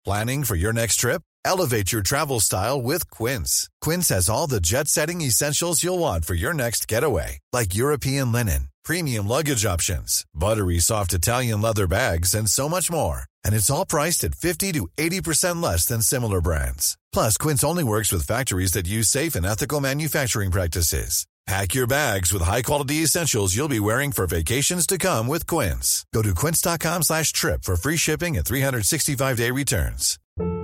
Planning for your next trip? Elevate your travel style with Quince. Quince has all the jet-setting essentials you'll want for your next getaway, like European linen, premium luggage options, buttery soft Italian leather bags, and so much more. And it's all priced at 50 to 80% less than similar brands. Plus, Quince only works with factories that use safe and ethical manufacturing practices. Pack your bags with high-quality essentials you'll be wearing for vacations to come with Quince. Go to quince.com/trip for free shipping and 365-day returns.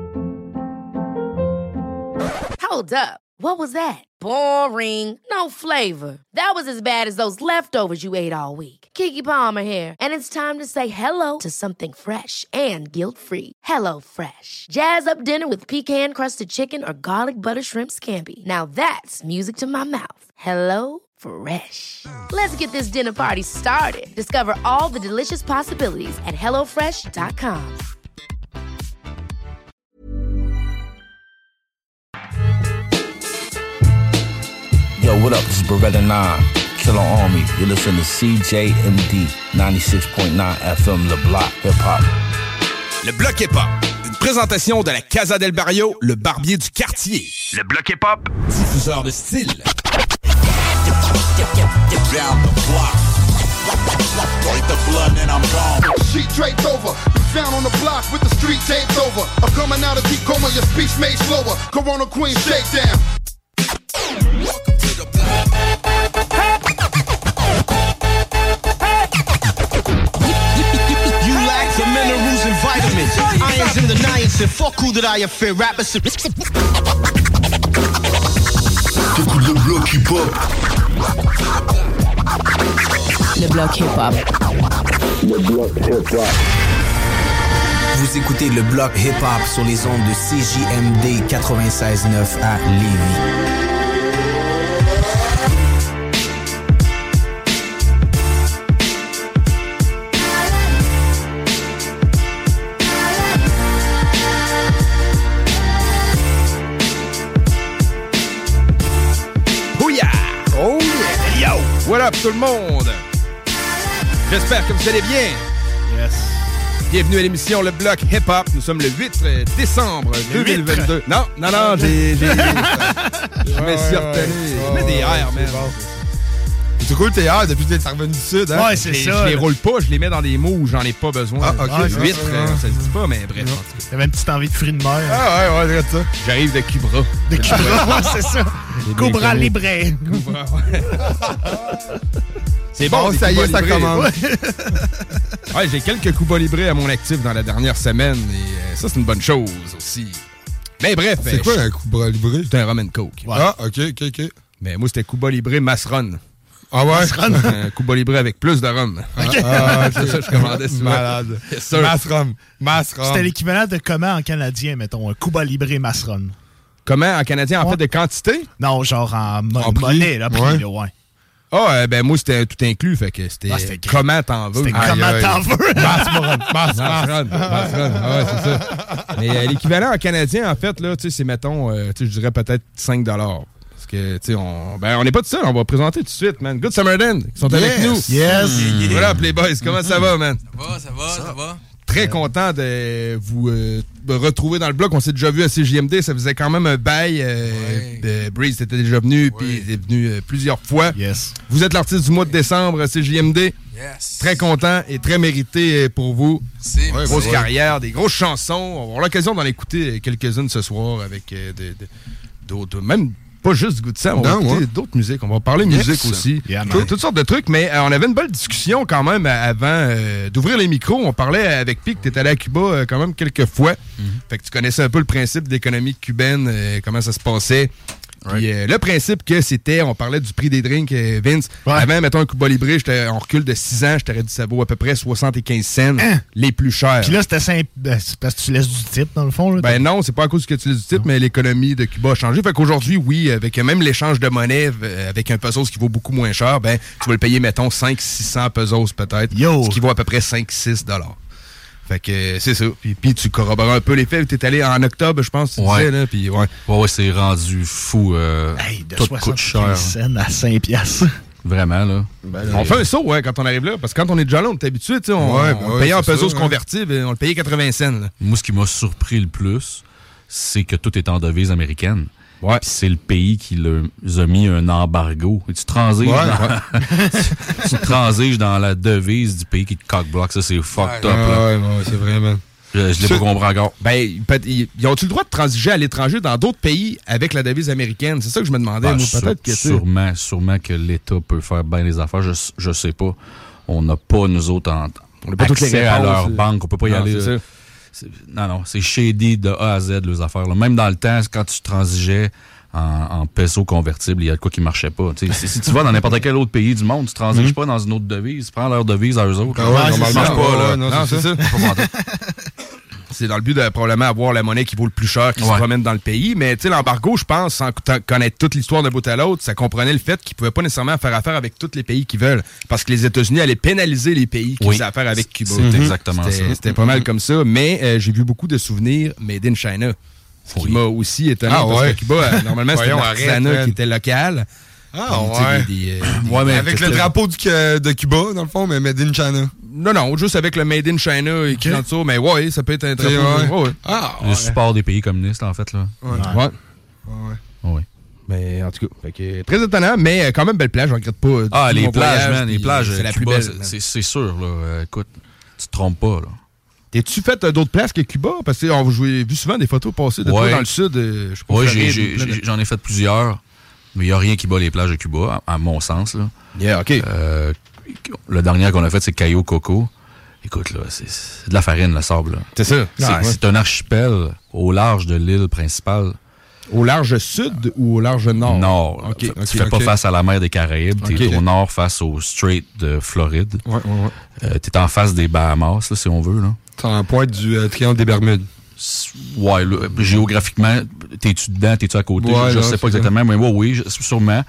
Hold up. What was that? Boring. No flavor. That was as bad as those leftovers you ate all week. Keke Palmer here, and it's time to say hello to something fresh and guilt-free. Hello Fresh. Jazz up dinner with pecan-crusted chicken or garlic butter shrimp scampi. Now that's music to my mouth. Hello Fresh. Let's get this dinner party started. Discover all the delicious possibilities at hellofresh.com. Yo, what up? This is Beretta 9, Killer Army. You're listening to CJMD 96.9 FM, Le Bloc Hip Hop. Le Bloc Hip Hop, une présentation de la Casa del Barrio, le barbier du quartier. Le Bloc Hip Hop, diffuseur de style. Down the block. Break the blood and I'm gone. Sheet draped over, found on the block with the street taped over. I'm coming out of deep coma, your speech made slower. Corona Queen shakedown. Welcome to the block. You lack the minerals and vitamins. Irons in the niacin. Fuck who that I fear. Rappers. T'écoutes le bloc hip-hop. Le bloc hip-hop. Le bloc hip-hop. Vous écoutez le bloc hip-hop sur les ondes de CJMD 96.9 à Lévis. Oh yeah! Yo! What up tout le monde? J'espère que vous allez bien. Yes. Bienvenue à l'émission Le Bloc Hip Hop. Nous sommes le 8 décembre 2022. Non, j'ai je me suis retenu. Je mets des airs, man. C'est cool tes airs depuis que t'es revenu du Sud, hein? Ouais, c'est ça. Je les roule pas, je les mets dans des mots où j'en ai pas besoin. Ah, ok. Huître, ça se dit pas, mais bref. T'avais une petite envie de fruits de mer. Ah ouais, regarde ça. J'arrive de Cubra. De Cubra, c'est ça. Cobra Libre. Cobra, ouais. C'est bon, ça y est, ça commence. Ouais, j'ai quelques Cuba Libre à mon actif dans la dernière semaine et ça, c'est une bonne chose aussi. Mais bref. C'est quoi un Cuba Libre? C'est un rum and coke. Ouais. Ah, ok. Mais moi, c'était Cuba Libre Masron. Ah ouais? Un Cuba Libre avec plus de rhum. Okay. C'est ça, je commandais souvent. Malade. Yes, Masron. C'était l'équivalent de comment en canadien, mettons, un Cuba Libre Masron? Comment en canadien, en fait, de quantité? Non, genre en monnaie, là, prix, là, ouais. Ah, ben moi, c'était tout inclus, fait que c'était comment t'en veux. C'était comment t'en veux. Masron. Ah ouais, c'est ça. Mais l'équivalent en canadien, en fait, là, tu sais, c'est, mettons, je dirais peut-être 5$. Parce que, tu sais, on n'est pas tout seul, on va présenter tout de suite, man. Good Summerden, qui sont avec nous. Yes. Voilà, les boys, comment ça va, man? Ça va. Très content de vous retrouver dans le bloc. On s'est déjà vu à CJMD. Ça faisait quand même un bail. Breeze était déjà venu, puis il est venu plusieurs fois. Yes. Vous êtes l'artiste du mois de décembre à CJMD. Yes. Très content et très mérité pour vous. Grosse carrière, des grosses chansons. On va avoir l'occasion d'en écouter quelques-unes ce soir avec d'autres, même pas juste Good Sam, on va écouter d'autres musiques. On va parler musique aussi. Yeah, toutes sortes de trucs, mais on avait une belle discussion quand même avant d'ouvrir les micros. On parlait avec Pic, t'es allé à Cuba quand même quelques fois. Fait que tu connaissais un peu le principe d'économie cubaine, comment ça se passait. Puis le principe que c'était, on parlait du prix des drinks, Vince. Avant, mettons un Cuba Libre, on recule de 6 ans, je t'aurais dit ça vaut à peu près 75 cents, les plus chers. Puis là, c'était simple, c'est parce que tu laisses du type, dans le fond. Là, ben non, c'est pas à cause que tu laisses du type, mais l'économie de Cuba a changé. Fait qu'aujourd'hui, oui, avec même l'échange de monnaie, avec un pesos qui vaut beaucoup moins cher, ben tu vas le payer, mettons, 500-600 pesos peut-être, ce qui vaut à peu près 5-6$. Fait que c'est ça. Puis tu corrobores un peu les faits. T'es allé en octobre, je pense, tu disais, là. Puis ouais, c'est rendu fou. Hey, de tout coûte cher. 75 cents à 5$. Vraiment, là. On fait un saut, ouais, quand on arrive là, parce que quand on est déjà là, on est habitué, tu sais, on le payait en pesos convertibles, on le payait 80 cents. Là. Moi, ce qui m'a surpris le plus, c'est que tout est en devise américaine. Ouais. Puis c'est le pays qui leur a mis un embargo. Et tu transiges tu transiges dans la devise du pays qui te cock-block. Ça, c'est fucked up. Ouais, c'est vraiment... Je l'ai pas compris encore. Ben, ils ont-tu le droit de transiger à l'étranger dans d'autres pays avec la devise américaine? C'est ça que je me demandais. Moi, peut-être que sûrement que l'État peut faire bien les affaires. Je sais pas. On n'a pas, nous autres, on n'a pas toutes les réponses à leur banque. On peut pas y aller. Non, c'est shady de A à Z, les affaires. Là. Même dans le temps, quand tu transigeais en peso convertible, il y a de quoi qui marchait pas. Si tu vas dans n'importe quel autre pays du monde, tu transiges pas dans une autre devise. Prends leur devise à eux autres. Normalement, ça marche pas. Là. Non, c'est ça. C'est dans le but de probablement avoir la monnaie qui vaut le plus cher qui se promène dans le pays. Mais l'embargo, je pense, sans connaître toute l'histoire d'un bout à l'autre, ça comprenait le fait qu'ils ne pouvaient pas nécessairement faire affaire avec tous les pays qu'ils veulent. Parce que les États-Unis allaient pénaliser les pays qui faisaient affaire avec Cuba. C'est exactement ça. C'était pas mal comme ça. Mais j'ai vu beaucoup de souvenirs made in China. Ce qui m'a aussi étonné. Parce que Cuba, normalement, c'était un artisanat qui était local. Mais avec le drapeau de Cuba, dans le fond, mais made in China. Non, juste avec le Made in China écrit en dessous, mais ça peut être un drapeau. Le support des pays communistes, en fait, là. Ouais. Mais en tout cas, très étonnant, mais quand même belle plage, je regrette pas. Les plages, man, les plages, c'est la plus belle. C'est sûr, là. Écoute, tu te trompes pas, là. T'es-tu fait d'autres places que Cuba? Parce que j'ai vu souvent des photos passer de toi dans le sud. J'en ai fait plusieurs. Mais il n'y a rien qui bat les plages de Cuba, à mon sens. Là. Yeah, OK. Le dernier qu'on a fait, c'est Cayo Coco. Écoute, là, c'est de la farine, le sable. Là. C'est ça. C'est un archipel au large de l'île principale. Au large sud ou au large nord? Nord. Tu fais pas face à la mer des Caraïbes. Tu es au nord face au Strait de Floride. Tu es en face des Bahamas, là, si on veut. Tu es en pointe du triangle des Bermudes. Ouais, là, géographiquement, t'es-tu dedans, t'es-tu à côté? Je sais pas exactement, mais oui, sûrement.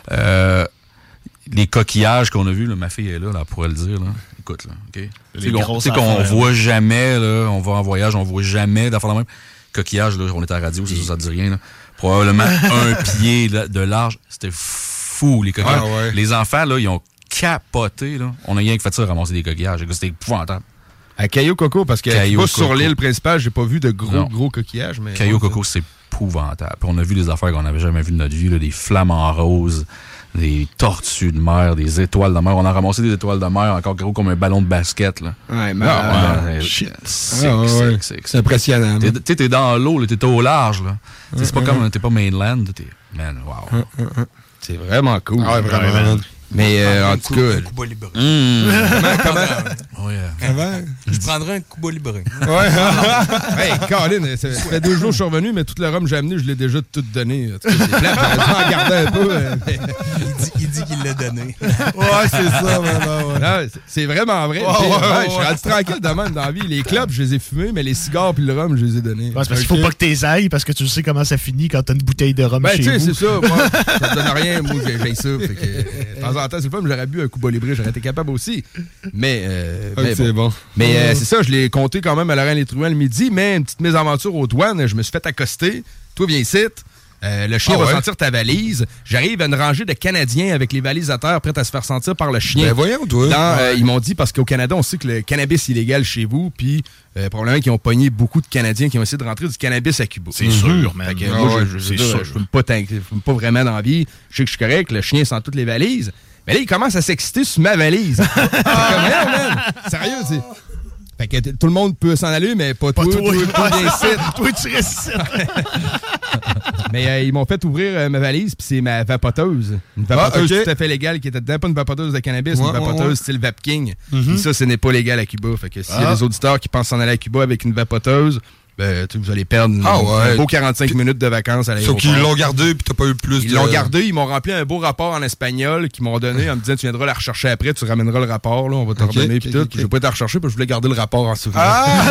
Les coquillages qu'on a vus, là, ma fille est là, elle pourrait le dire. Là. Écoute, là, OK? Tu sais qu'on voit jamais, là, on va en voyage, on voit jamais d'affaires de même. Coquillages, là, on est à la radio, c'est ça, ça te dit rien. Là. Probablement un pied là, de large. C'était fou, les coquillages. Les enfants, là, ils ont capoté. Là. On a rien que fait ça, ramasser des coquillages. C'était épouvantable. À Cayo Coco, parce que sur l'île principale, j'ai pas vu de gros coquillages. Mais Cayo Coco, c'est épouvantable. Puis on a vu des affaires qu'on n'avait jamais vues de notre vie, là, des flamants roses, des tortues de mer, des étoiles de mer. On a ramassé des étoiles de mer encore gros comme un ballon de basket. Là. C'est impressionnant. T'es dans l'eau, t'es au large. Là. C'est pas comme t'es pas mainland. Man, wow. C'est vraiment cool. Vraiment. Mais en tout cas... Un Cuba libre. Comment? Je prendrais un Cuba libre. Hey, Colin, ça fait 2 jours que je suis revenu, mais tout le rhum que j'ai amené, je l'ai déjà tout donné. C'est plate, j'aurais dû en garder un peu. Il dit qu'il l'a donné. C'est ça. Non, c'est vraiment vrai. Je suis rendu tranquille de même dans la vie. Les clubs, je les ai fumés, mais les cigares puis le rhum, je les ai donnés. Parce qu'il faut pas que t'es ailles, parce que tu sais comment ça finit quand t'as une bouteille de rhum chez vous. C'est ça. Moi, ça te donne rien. Moi, j'ai ça. Fait que, de temps en temps, c'est le fun, j'aurais bu un Cuba Libre, j'aurais été capable aussi. Mais c'est bon. Mais c'est ça, je l'ai compté quand même à Laurent Les Truands le midi, mais une petite mésaventure aux douanes, je me suis fait accoster. Toi, viens ici. Le chien va sentir ta valise. J'arrive à une rangée de Canadiens avec les valises à terre prêtes à se faire sentir par le chien. Ben voyons, toi. Ils m'ont dit, parce qu'au Canada, on sait que le cannabis est illégal chez vous, puis probablement qu'ils ont pogné beaucoup de Canadiens qui ont essayé de rentrer du cannabis à Cuba. C'est sûr, man. Moi, je fume pas vraiment dans la vie. Je sais que je suis correct, le chien sent toutes les valises. Mais là, il commence à s'exciter sur ma valise. C'est comme, man. Sérieux, c'est... Fait que tout le monde peut s'en aller, mais pas toi. Toi, tu restes ici. Mais ils m'ont fait ouvrir ma valise, puis c'est ma vapoteuse. Une vapoteuse tout à fait légale qui était dedans. Pas une vapoteuse de cannabis, une vapoteuse style Vapking. Puis ça, ce n'est pas légal à Cuba. Fait que s'il y a des auditeurs qui pensent s'en aller à Cuba avec une vapoteuse, vous allez perdre un beau 45 minutes de vacances à l'aéroport. Sauf qu'ils l'ont gardé puis t'as pas eu plus Ils l'ont gardé, ils m'ont rempli un beau rapport en espagnol qu'ils m'ont donné en me disant tu viendras la rechercher après, tu ramèneras le rapport, là, on va te redonner puis tout. Je vais pas te rechercher parce que je voulais garder le rapport en souvenir.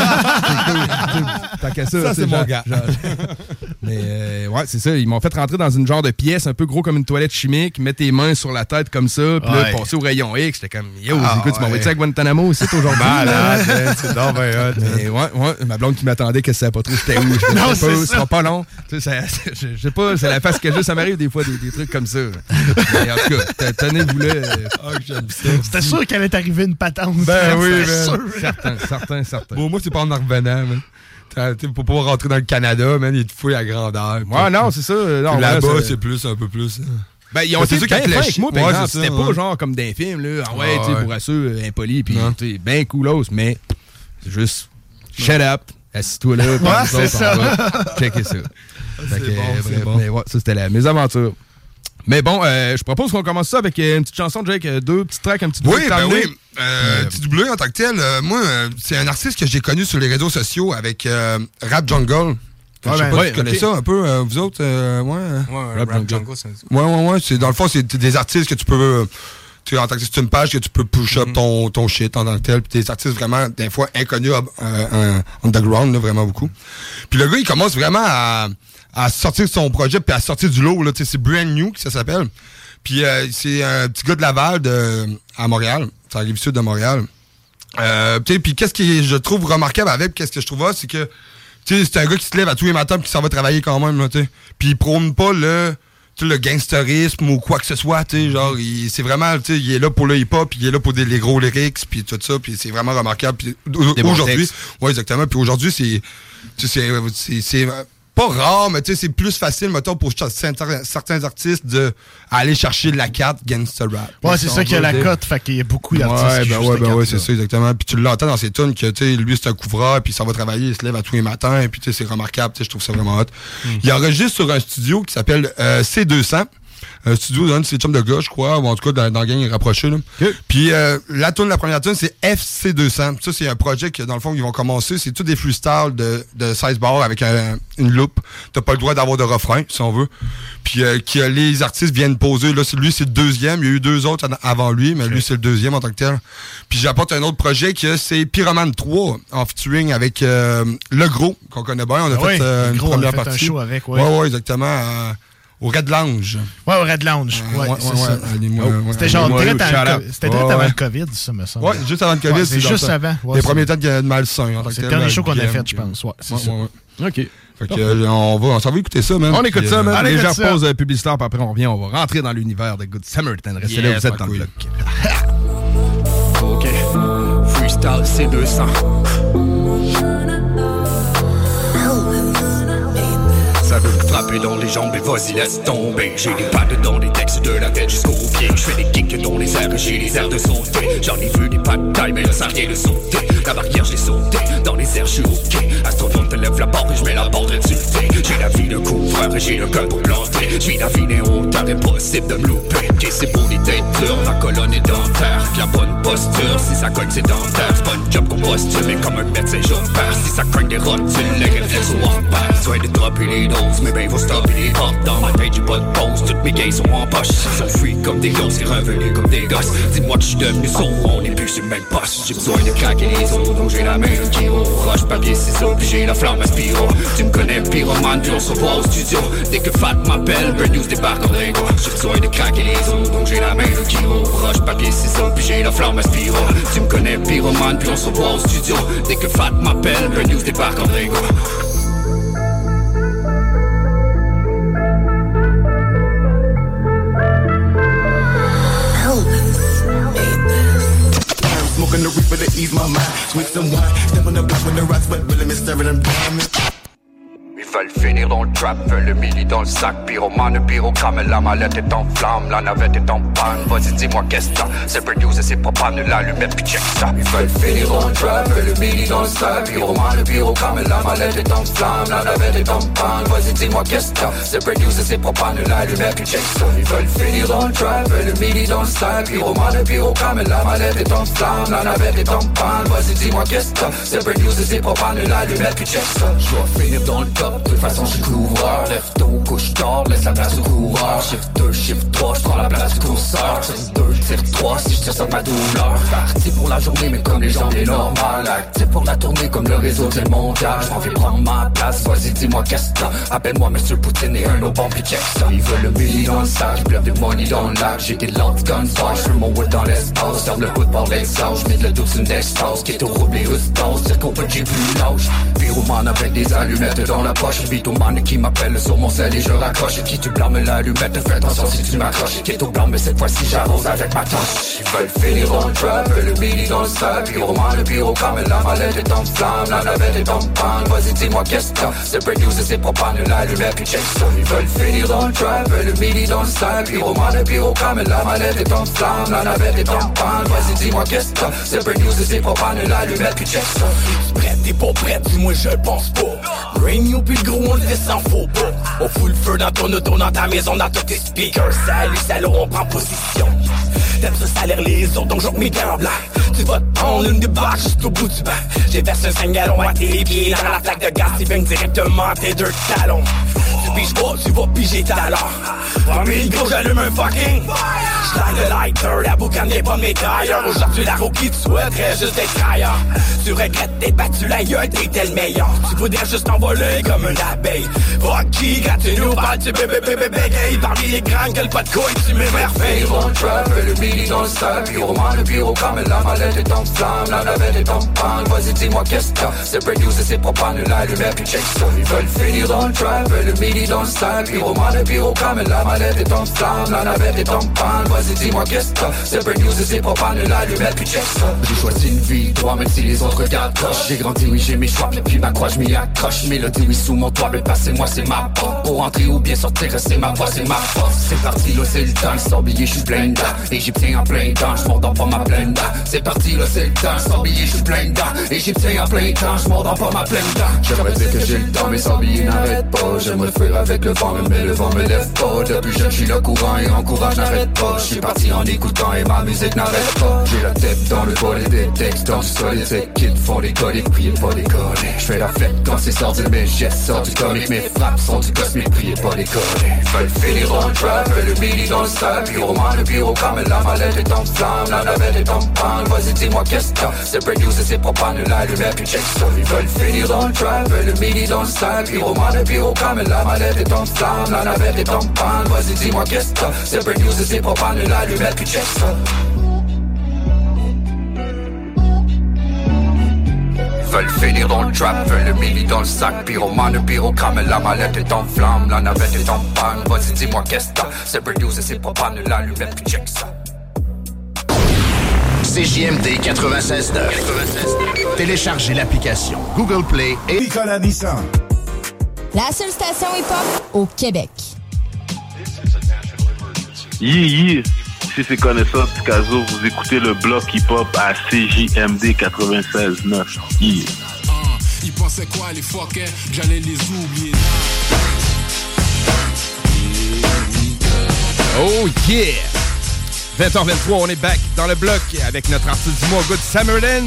Tant qu'à ça, c'est mon gars. Mais c'est ça, ils m'ont fait rentrer dans une genre de pièce un peu gros comme une toilette chimique, mettre tes mains sur la tête comme ça, puis là passer au rayon X, j'étais comme écoute, tu m'as envoyé ça à Guantanamo aussi aujourd'hui. Malade, c'est donc ma blonde qui m'attendait, qu'est-ce savais pas trop j'étais où. Non, c'est ça sera pas long. Je sais pas, c'est la face que j'ai, ça m'arrive des fois des trucs comme ça. Mais en tout cas, tenez-vous là. J'aime ça. C'était sûr qu'elle allait t'arriver une patente. Ben oui, sûr. Certain. Bon, moi, c'est pas en revenant, man. Faut pas rentrer dans le Canada, man, il te fouille à grandeur. Ouais, non, c'est ça. Non, là-bas, c'est plus, un peu plus. Ben, ils ont été bien fins avec moi, par exemple. C'était pas genre comme des films, là. Ah ouais, tu sais, pour assurer, impoli, pis tu sais, ben coolos, mais c'est juste shut up, assis-toi là. Ouais, c'est ça. Checker ça. C'est bon. Mais ouais, ça, c'était mes aventures. Mais bon, je propose qu'on commence ça avec une petite chanson, Jake, 2 petits tracks, un petit peu. Oui, ben oui. TW en tant que tel, moi, c'est un artiste que j'ai connu sur les réseaux sociaux avec Rap Jungle. Je sais pas si tu connais ça un peu, vous autres. Rap Jungle, ça. Ouais. C'est, dans le fond, c'est des artistes que tu peux. En tant que c'est une page que tu peux push up ton shit en tant que tel. Puis des artistes vraiment, des fois, inconnus underground, là, vraiment beaucoup. Puis le gars, il commence vraiment à sortir son projet puis à sortir du lot. Là, c'est Brand New, que ça s'appelle. Puis c'est un petit gars de Laval à Montréal. Ça arrive sud de Montréal. Puis qu'est-ce que je trouve remarquable avec, qu'est-ce que je trouve c'est que c'est un gars qui se lève à tous les matins et qui s'en va travailler quand même. Là, puis il prône pas le gangsterisme ou quoi que ce soit. Genre, c'est vraiment, il est là pour le hip-hop, il est là pour les gros lyrics, puis tout ça, puis c'est vraiment remarquable. Puis aujourd'hui, ouais, exactement. Puis aujourd'hui, c'est pas rare, mais c'est plus facile, mettons, pour certains artistes aller chercher la carte gangster rap. Ouais, c'est ça qu'il y a la cote, fait qu'il y a beaucoup d'artistes ouais, c'est ça, exactement. Puis tu l'entends dans ses tunes que, lui, c'est un couvreur, puis ça va travailler, il se lève à tous les matins, et puis c'est remarquable, je trouve ça vraiment hot. Il enregistre sur un studio qui s'appelle C200. Un studio d'un de ses chums de gars, je crois, ou en tout cas dans la gang rapprochée. Okay. Puis la première tune, c'est FC200. Ça, c'est un projet que, dans le fond, ils vont commencer. C'est tous des freestyles de 16 bars avec une loupe. T'as pas le droit d'avoir de refrain, si on veut. Puis les artistes viennent poser. Là, lui, c'est le deuxième. Il y a eu 2 autres avant lui, mais lui, c'est le deuxième en tant que tel. Puis j'apporte un autre projet que c'est Pyroman 3 en featuring avec Le Gros, qu'on connaît bien. On a fait une première partie. Un show avec, ouais, exactement. Au Red Lounge. Ouais, au Red Lounge. C'est ça. C'était genre direct avant le COVID, ça, me semble. Ouais, juste avant le COVID. C'est juste avant. Les premiers temps de malsain. C'est le dernier show qu'on a fait, je pense. Ouais, c'est ça. OK. Fait que on s'en va écouter ça, man. On écoute ça, man. Légère pause publicitaire, puis après on revient, on va rentrer dans l'univers de Good Samaritan. Restez là, vous êtes dans le bloc. OK. Freestyle C200. Ça veut me frapper dans les jambes et vas-y laisse tomber. J'ai des pattes dans les textes de la tête jusqu'aux pieds. Je fais des kicks dans les airs, j'ai les airs de sauter. J'en ai vu des pattes de taille mais là ça vient de sauter. La barrière je l'ai sauté, dans les airs je suis ok. Astronome te lève la barre et je mets la barre de dessus. J'ai la vie de couvreur et j'ai le cœur pour planter. Je vis la vie des hauteurs, impossible de me louper. Ok, c'est pour les têtes dures, ma colonne est dentaire. La bonne posture, si ça cogne c'est dentaire. C'est pas une job qu'on postule mais comme un médecin j'opère. Si ça cogne des rotules, les réflexes sont en paire. Soin de dropper les mais ben faut stopper les hop. Dans ma tête j'ai pas de pause, toutes mes gays sont en poche. Ils sont free comme des gosses, c'est revenu comme des gosses. Dis-moi que je suis devenu sourd, on est plus sur le même poste. J'ai besoin de craquer les os, donc j'ai la main de Kiro. Roche, papier, ciseaux, puis j'ai la flamme à Spiro. Tu me connais, pyromane, puis on se revoit au studio. Dès que Fat m'appelle, Bird News débarque en Ringo. J'ai besoin de craquer les os, donc j'ai la main de Kiro. Roche, papier, ciseaux, puis j'ai la flamme à Spiro. Tu me connais, pyromane, puis on se revoit au studio. Dès que Fat m'appelle, Bird News débarque en Ringo. Smoking the reaper to ease my mind. Swig some wine. Step on the block with the rocks, but really me staring them diamonds. Ils veulent finir dans le trap, veulent le milli dans le sac. Pyromane, pyrocrame, la mallette est en flamme, la navette est en panne. Vas-y, dis-moi qu'est-ce que t'as. C'est produce et c'est pas panne, l'allumette, puis check ça. Ils veulent finir dans le trap, veulent le milli dans le sac. Pyromane, pyrocrame, la mallette est en flamme, la navette est en panne. Vas-y, dis-moi qu'est-ce que t'as. C'est produce et c'est pas panne, l'allumette, puis check ça. Ils veulent finir dans le trap, veulent le milli dans le sac. Pyromane, pyrocrame, la mallette est en flamme, la navette est en panne. Vas-y, dis-moi qu'est-ce que t'as. C'est produce et c'est pas panne, l'allumette, puis check ça. Je dois finir dans le top. toute façon je suis coureur. Lève tôt, couche tard, laisse la place au coureur. Shift 2, shift 3, je prends la place du courseur. Tire 2, tire 3, si je tire ça de ma douleur. Parti pour la journée mais comme les journées normales. Actif pour la tournée comme le réseau du mondial. Je m'en vais prendre ma place, vas-y dis-moi qu'est-ce que t'as. Appelle-moi Monsieur Poutine et un autre bon pis check ça. Ils veulent le milli dans le sac, j'pleuve du money dans le lac. J'ai des lances guns fire, j'fume mon wood dans l'espace. Serve le hood par l'exhaust, j'mets de le douce une d'extase. Qui est au rouble et rustos, c'est qu'au petit plus lâche. Pyromane avec des allumettes dans la poche. Vitomane qui m'appelle sur mon sel et je raccroche. Qui tu blâmes l'allumette, fais attention si tu m'accroches. Qui est au blanc mais cette fois-ci j'arrose avec ma torche. Ils veulent finir dans le trap, le milli dans le sac. Pyromane, pyrocam, la mallette est en flamme. La navette est en panne, vas-y dis-moi qu'est-ce que t'as. C'est break news et c'est propane, l'allumette puis check ça. Ils veulent finir dans le trap, le milli dans le sac. Pyromane, pyrocam, la mallette est en flamme. La navette est en panne, vas-y dis-moi qu'est-ce que t'as. C'est break news et c'est propane, l'allumette puis check ça. Tu prêt, t'es pas prêt, dis-moi je pense pas. Brain you puis le gros on le fait sans faux pas. On fout le feu dans ton auto, dans ta maison, dans tous tes speakers. Salut, salaud, on prend position. T'aimes ça salaire les autres, donc j'en mes gants blancs. Tu vas te prendre une des barres juste au bout du banc. J'ai versé un 5 gallons à tes pieds. Dans la flaque de gaz, tu viens directement tes deux talons. Tu piges pas, tu vas piger talent. Premier gros, j'allume un fucking. J'traille le lighter, la boucane n'est pas mes tailleurs. Aujourd'hui, la rookie, tu souhaiterais juste être ailleurs. Tu regrettes d'être battu la gueule, t'étais le meilleur. Tu voudrais juste t'envoler comme une abeille. Fucky, quand tu nous parles, tu bégaye. Parmi les grands, gueule pas de couilles, tu m'émerveilles. On trap, le milli dans le sac. Pyroman, le pyrocam, la mallette est en flamme. La navette est en panne, vas-y dis-moi qu'est-ce que t'as. C'est break news et c'est propane, l'allumette puis check ça. Ils veulent finir dans le trap, le milli dans le sac. Pyroman, le pyrocam, la mallette est en flamme. La navette est en panne, vas-y dis-moi qu'est-ce que t'as. C'est break news et c'est propane, l'allumette puis check ça. J'ai choisi une vie, toi même si les autres regardent proche. J'ai grandi, oui j'ai mes choix, puis ma croix je m'y accroche. Mélodie oui sous mon toit, le passé moi c'est ma porte. Pour entrer ou bien sortir, c'est ma voix, c'est ma force. C'est parti là, c'est le temps, le sort billet, je suis plein dedans. Égyptien en plein temps, je m'endors pas ma pleine dent. C'est parti là, c'est le temps, le sort billet, je suis plein dedans. Égyptien en plein temps, je m'endors pas ma pleine dent. J'aimerais dire que j'ai le temps, mais sans billet n'arrête pas. J'aimerais fuir avec le vent, mais le vent me lève pas. Depuis jeune, je suis le courant et en courage n'arrête pas. Je suis parti en écoutant et ma musique n'arrête pas. J'ai la tête dans le bol et des textes dans du solide. Ces kids font des coliques, priez pas des collés. Je fais la fête quand c'est sorti, mes gestes sortent du comique. Mes frappes sont du cosmique, priez pas des collés. Veulent finir dans le trap, le milli dans le sac. Pyroman, le pyrocam, la mallette est en flamme. La navette est en panne, vas-y dis-moi qu'est-ce que t'as. C'est break news et c'est propane, l'allumette puis check ça. Ils veulent finir dans le trap, le milli dans le sac. Pyroman, le pyrocam, la mallette est en flamme. La navette est en panne, vas-y dis-moi qu'est-ce que t'as. C'est break news et c'est propane, l'allumette puis check ça. Veulent finir dans le trap, veulent le milli dans le sac. Pyroman, le pyrocam, la mallette est en flamme. La navette est en panne, vas-y dis-moi qu'est-ce que t'as. C'est break news et c'est propane, l'allumette puis check ça. CJMD 96.9. Téléchargez l'application Google Play et Nicolas Nissan. La seule station hip-hop au Québec. Yeah. Si c'est connaissance Picasso, vous écoutez le bloc hip-hop à CJMD 96.9. Yeah. Ils pensaient quoi les fuckers, que j'allais les oublier. Oh yeah! 20h23, on est back dans le bloc avec notre artiste du mois, Good Samaritans.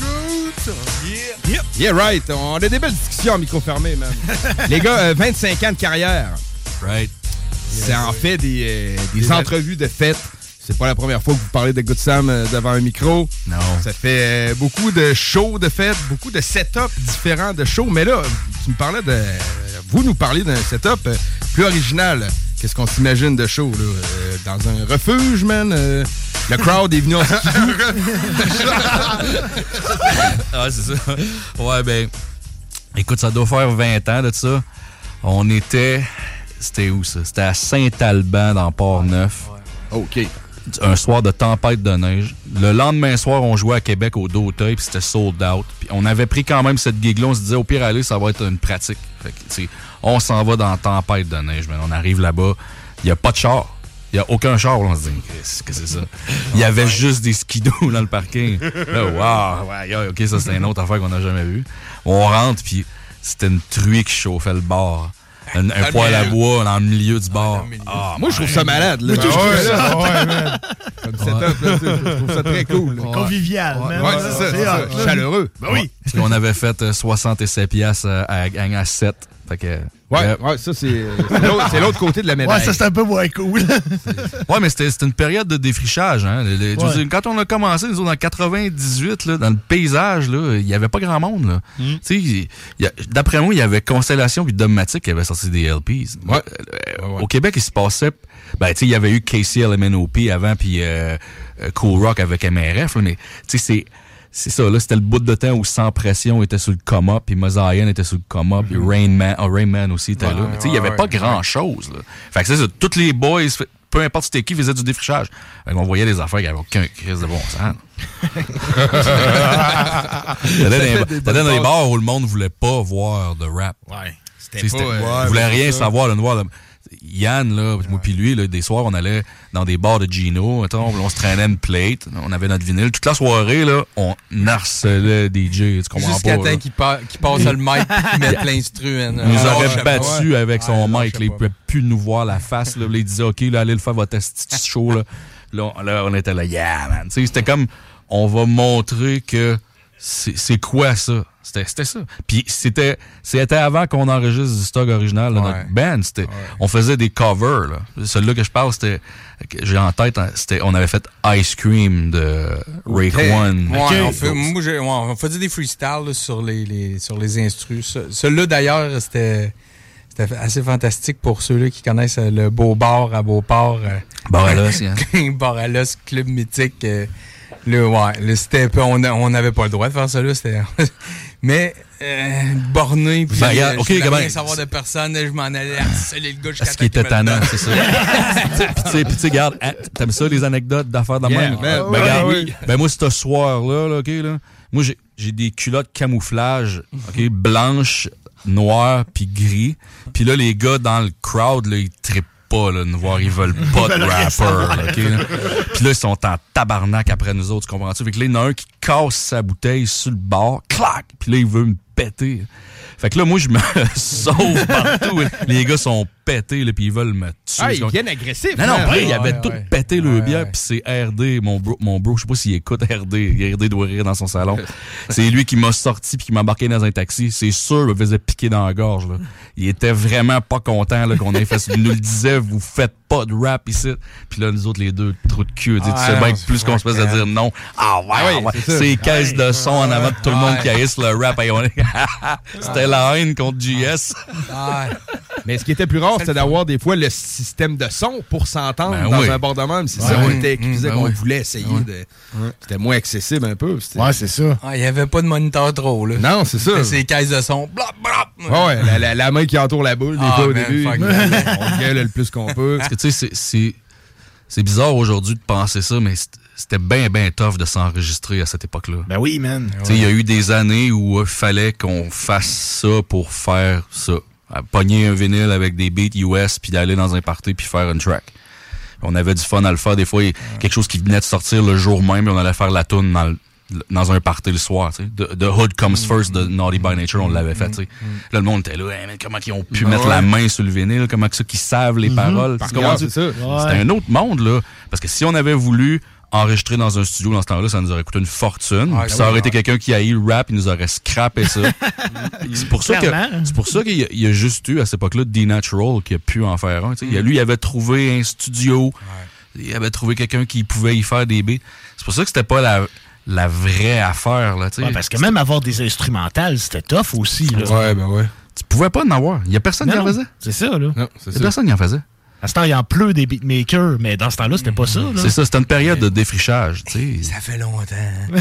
Yeah, right. On a des belles discussions en micro fermé, man. Les gars, 25 ans de carrière. Right. C'est en fait des entrevues de fête. C'est pas la première fois que vous parlez de Good Sam devant un micro. Non. Ça fait beaucoup de shows de fête, beaucoup de setups différents de shows. Mais là, vous nous parlez d'un setup plus original. Qu'est-ce qu'on s'imagine de show, là? Dans un refuge, man? Le crowd est venu en skidoo. Ah, c'est ça. Ouais, ben, écoute, ça doit faire 20 ans de ça. On était... C'était où, ça? C'était à Saint-Alban, dans Port-Neuf. OK. Un soir de tempête de neige. Le lendemain soir, on jouait à Québec au Doteuil, puis c'était sold out. Puis on avait pris quand même cette gig-là. On se disait, au pire, aller, ça va être une pratique. Fait que, on s'en va dans la tempête de neige. Mais on arrive là-bas, il n'y a pas de char. Il n'y a aucun char. On se dit, qu'est-ce que c'est ça? Il y avait juste des skidos dans le parking. Là, wow, ouais, OK, ça, c'est une autre affaire qu'on n'a jamais vue. On rentre, puis c'était une truie qui chauffait le bar. Un poêle à bois dans le milieu du bar. Moi, je trouve ça malade. Là. Comme setup, là, je trouve ça très cool. Là. Convivial. Ouais, c'est ça. Chaleureux. Ben oui. Puis on avait fait 67$ à gang à 7. Fait que, ouais, ça, c'est l'autre côté de la médaille. Ouais, ça, c'est un peu moins cool. Ouais, mais c'était une période de défrichage. Hein. Quand on a commencé, nous autres, en 98, là, dans le paysage, il n'y avait pas grand monde. Là. D'après moi, il y avait Constellation puis Dogmatic qui avaient sorti des LPs. Ouais. Au Québec, il se passait... il y avait eu KCLMNOP avant, puis Cool Rock avec MRF, là, mais c'est ça, là, c'était le bout de temps où Sans Pression était sur le come-up, puis Mosaïen était sur le come-up, puis Rain Man aussi était là. Mais il n'y avait pas grand-chose. Là. Fait que c'est ça, tous les boys, peu importe c'était qui, faisaient du défrichage. Fait qu'on voyait des affaires qui n'avaient aucun crise de bon sens. T'as dans des bars où le monde ne voulait pas voir de rap. Ouais, c'était pas... Ils voulaient rien savoir, le noir. Yann, là, moi puis lui, là, des soirs, on allait dans des bars de Gino, on se traînait une plate, on avait notre vinyle. Toute la soirée, là, on harcelait DJ, tu comprends pas? Jusqu'à temps qu'il passe le mic et qu'il mette l'instru. Il nous aurait battu avec son mic, là, il pouvait plus nous voir la face, là, il disait, OK, là, allez le faire votre petit show, là. Là, on était là, yeah, man. Tu sais, c'était comme, on va montrer que c'est quoi ça? C'était ça. Puis c'était avant qu'on enregistre du stock original de notre band. On faisait des covers. Là. Celui-là que je parle, j'ai en tête, on avait fait Ice Cream de Rake One. On faisait des freestyles là, sur les instrus. Celui-là, d'ailleurs, c'était assez fantastique pour ceux-là qui connaissent le Beau Bar à Beauport. Bar à l'os, hein? Bar à l'os, club mythique. Là, c'était on n'avait pas le droit de faire ça là, mais borné puis je voulais rien savoir de personne, je m'en allais harceler le gars jusqu'à ce qui était tannant, c'est ça. Puis tu sais, regarde, t'aimes ça les anecdotes d'affaires de même? Ben moi ce soir-là, OK là, moi j'ai des culottes camouflage, OK, blanches, noires puis gris. Puis là les gars dans le crowd là, ils trippent pas, là, nous voir, ils veulent pas de rapper, OK? Puis là, ils sont en tabarnak après nous autres, tu comprends-tu? Fait que là, il y en a un qui casse sa bouteille sur le bar, clac! Puis là, il veut me péter. Fait que là, moi, je me sauve partout. Les gars sont pétés, là, puis ils veulent me tuer. Ah, ils viennent agressifs. Non, ils avaient tout pété le bière, puis c'est RD, mon bro, je sais pas s'il écoute RD. RD doit rire dans son salon. C'est lui qui m'a sorti puis qui m'a embarqué dans un taxi. C'est sûr, il me faisait piquer dans la gorge, là. Il était vraiment pas content, là, qu'on ait fait ça. Il nous le disait, vous faites pas de rap ici. Puis là, nous autres, les deux, trous de cul. Tu sais bien que plus qu'on se fasse à dire non. C'est caisse de son en avant de tout le monde qui haïsse le rap. C'était la haine contre JS. Mais ce qui était plus rare, c'était d'avoir des fois le système de son pour s'entendre dans un bord de même. C'est ça qu'on disait qu'on voulait essayer de... C'était moins accessible un peu. Ouais, c'est ça. Il n'y avait pas de moniteur trop, là. Non, c'est ça. C'est les caisses de son. La main qui entoure la boule, des fois, au début. On gueule le plus qu'on peut. Parce que, tu sais, c'est bizarre aujourd'hui de penser ça, mais c'était bien tough de s'enregistrer à cette époque-là. Ben oui, man. Il y a eu des années où il fallait qu'on fasse ça pour faire ça. Pogner un vinyle avec des beats US puis d'aller dans un party puis faire une track. On avait du fun à le faire. Des fois, quelque chose qui venait de sortir le jour même, on allait faire la toune dans un party le soir. The Hood Comes First de Naughty by Nature, on l'avait fait. Là, le monde était là, hey, comment ils ont pu mettre la main sur le vinyle, comment ça qu'ils savent les paroles. C'était un autre monde, là. Parce que si on avait voulu enregistré dans un studio dans ce temps-là, ça nous aurait coûté une fortune. Ça aurait été quelqu'un qui a eu le rap, il nous aurait scrappé ça. C'est pour ça qu'il y a juste eu à cette époque-là D-Natural qui a pu en faire un. Lui, il avait trouvé un studio, il avait trouvé quelqu'un qui pouvait y faire des beats. C'est pour ça que c'était pas la vraie affaire. Là, parce que même avoir des instrumentales, c'était tough aussi. Là. Ouais. Tu pouvais pas en avoir. Il y a personne qui en faisait. C'est ça, là. Il y a personne qui en faisait. À ce temps, il y en pleut des beatmakers, mais dans ce temps-là, c'était pas ça. Là. C'est ça, c'était une période de défrichage. T'sais. Ça fait longtemps.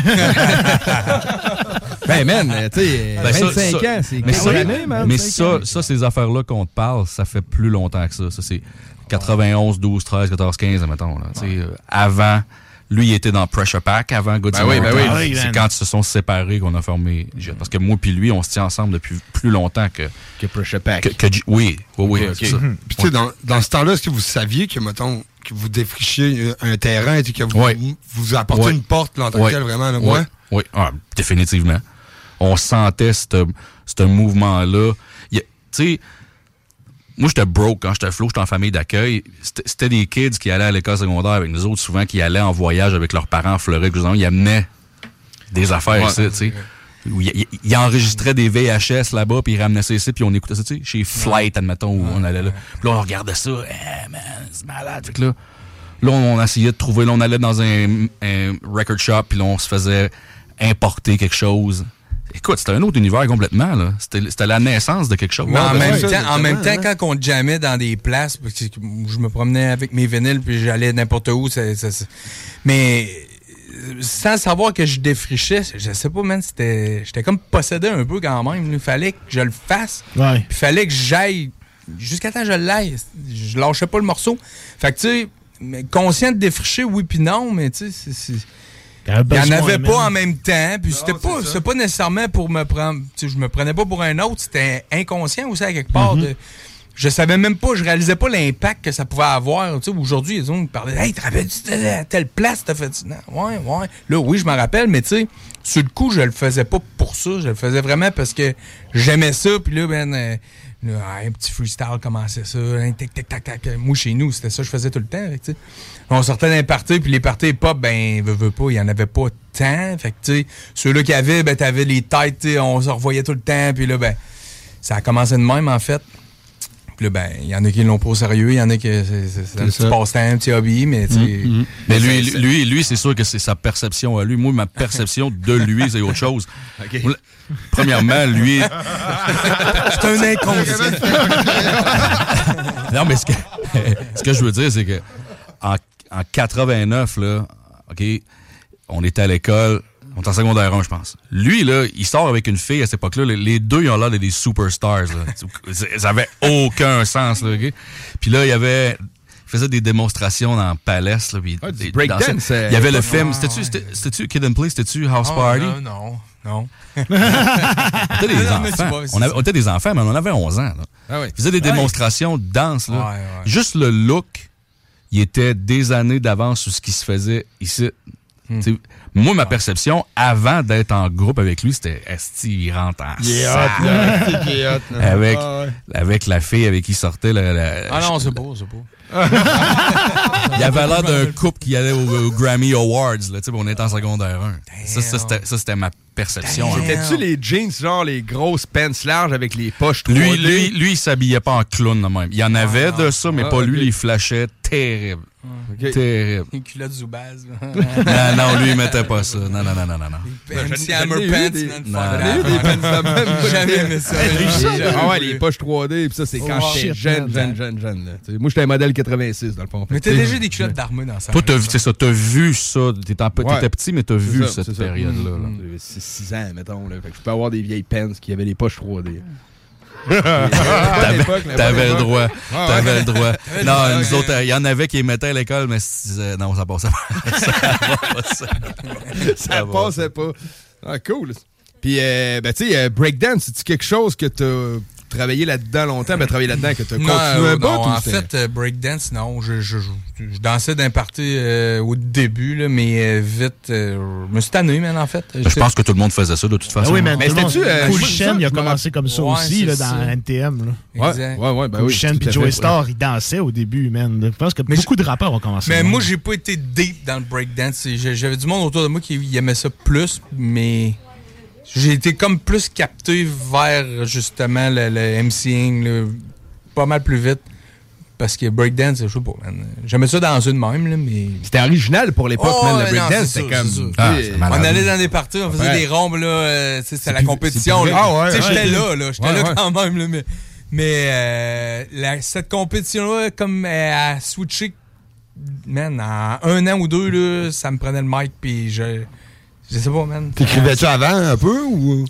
Ben, man, tu sais, 25 ans, c'est mais ça, années, man. Mais ça, ces affaires-là qu'on te parle, ça fait plus longtemps que ça. Ça, c'est 91, 12, 13, 14, 15, mettons. Là, avant... Lui, il était dans Pressure Pack avant Goodyear. Oui. C'est quand ils se sont séparés qu'on a formé Jet. Parce que moi puis lui, on se tient ensemble depuis plus longtemps que Pressure Pack. Oui. Okay. C'est ça. Puis tu sais, dans ce temps-là, est-ce que vous saviez que, mettons, que vous défrichiez un terrain et que vous apportez une porte là, en tant que tel, vraiment? Là, Oui, définitivement. On sentait ce mouvement-là. Tu sais... Moi, j'étais broke quand j'étais flow, j'étais en famille d'accueil. C'était des kids qui allaient à l'école secondaire avec nous autres, souvent qui allaient en voyage avec leurs parents en Floride. Ils amenaient des affaires ici, tu sais. Il enregistrait des VHS là-bas, puis il ramenait ça ici, puis on écoutait ça, tu sais, chez Flight, admettons, où on allait là. Puis là, on regardait ça. Man, c'est malade. Fait que là, on essayait de trouver. Là, on allait dans un record shop, puis là, on se faisait importer quelque chose. Écoute, c'était un autre univers complètement, là. C'était la naissance de quelque chose. Mais en même temps, quand on jammait dans des places, parce que je me promenais avec mes vinyles, puis j'allais n'importe où, mais sans savoir que je défrichais, je sais pas, man, j'étais comme possédé un peu quand même. Il fallait que je le fasse. Ouais. Puis il fallait que j'aille jusqu'à temps que je l'aille. Je lâchais pas le morceau. Fait que, tu sais, conscient de défricher, oui puis non, mais tu sais, il n'y en avait pas en même temps. Puis c'était pas nécessairement pour me prendre. Je me prenais pas pour un autre. C'était inconscient aussi à quelque part. Je savais même pas, je réalisais pas l'impact que ça pouvait avoir. Aujourd'hui, ils ont parlé. Hey, te rappelles-tu à telle place, t'as fait ça? Ouais. Là, oui, je m'en rappelle, mais tu sais, sur le coup, je le faisais pas pour ça. Je le faisais vraiment parce que j'aimais ça. Puis là, un petit freestyle commençait ça. Tac. Moi, chez nous, c'était ça que je faisais tout le temps. Fait, on sortait d'un party, puis les parties pop, veut pas, il y en avait pas tant. Fait que, tu sais, ceux-là qu'il y avait, t'avais les têtes, on se revoyait tout le temps. Puis là, ça a commencé de même, en fait. Puis là, il y en a qui l'ont pas au sérieux, il y en a qui c'est un petit passe-temps, un petit hobby, mais tu sais. Mais lui, c'est sûr que c'est sa perception à lui. Moi, ma perception de lui, c'est autre chose. Okay. Premièrement, lui. C'est un inconscient. Non, mais ce que je veux dire, c'est que en 89, là, OK, on était à l'école. On est en secondaire 1, je pense. Lui, là, il sort avec une fille à cette époque-là. Les deux, ils ont l'air des superstars. Ça avait aucun sens. Là, okay? Puis là, il faisait des démonstrations dans Palace. Là, du breakdance. Il y avait le film. C'était-tu Kid and Play? C'était-tu House Party? Non. On était des enfants. On était des enfants, mais on avait 11 ans. Là. Ah ouais. Il faisait des démonstrations de danse. Là. Ouais. Juste le look, il était des années d'avance sur ce qui se faisait ici. Moi, ma perception, avant d'être en groupe avec lui, c'était Esti, il rentre en salle. Avec la fille avec qui il sortait. Ah non, c'est pas. Il avait l'air d'un couple qui allait au Grammy Awards. Là, on était en secondaire 1. Ça, c'était ma perception. C'était-tu les jeans, genre les grosses pants larges avec les poches 3D? Lui, il s'habillait pas en clown même. Il y en avait de ça, mais pas lui. Il flashait terrible. Okay. Terrible. Une culotte Zubaz. Non, lui, il mettait pas ça. Non. Un petit hammer pants. Non. Jamais aimé ça. Ah ouais, les poches 3D, pis ça, c'est quand j'étais jeune. Moi, j'étais un modèle 86, dans le fond. Mais t'as déjà des culottes d'armure dans ça. Toi, t'as vu ça. T'étais petit, mais t'as vu cette période-là. 6 ans, mettons. Fait que je peux avoir des vieilles pants qui avaient les poches 3D. T'avais le droit. T'avais le droit. Non, nous autres, il y en avait qui les mettaient à l'école, mais non, ça passait pas. Ça passait pas. Ah, cool. Puis, tu sais, breakdance, c'est-tu quelque chose que t'as travaillé là-dedans longtemps, travaillé là-dedans, que t'as continué un peu? En fait, breakdance, non. Je dansais d'un party au début, là, mais vite, je me suis tanné, en fait. Je pense que tout le monde faisait ça, de toute façon. Oui, mais c'était-tu... Cool Shen, il a commencé comme ça aussi, là, dans NTM. Exact. Cool Shen puis Joey Star, ils dansaient au début, man. Je pense que beaucoup de rappeurs ont commencé. Mais moi, j'ai pas été deep dans le breakdance. J'avais du monde autour de moi qui aimait ça plus, mais... J'ai été comme plus capté vers, justement, le MCing, là, pas mal plus vite. Parce que breakdance, je sais pas, man. J'aimais ça danser de même, là, mais... C'était original pour l'époque, man, le breakdance. C'était comme... On allait dans des parties, on faisait des rombes, là, c'était la compétition. J'étais là, j'étais là quand même, là, mais cette compétition-là, comme elle a switché, man, en 1 an ou 2, là, ça me prenait le mic, puis je sais pas, man. T'écrivais-tu avant un peu ou?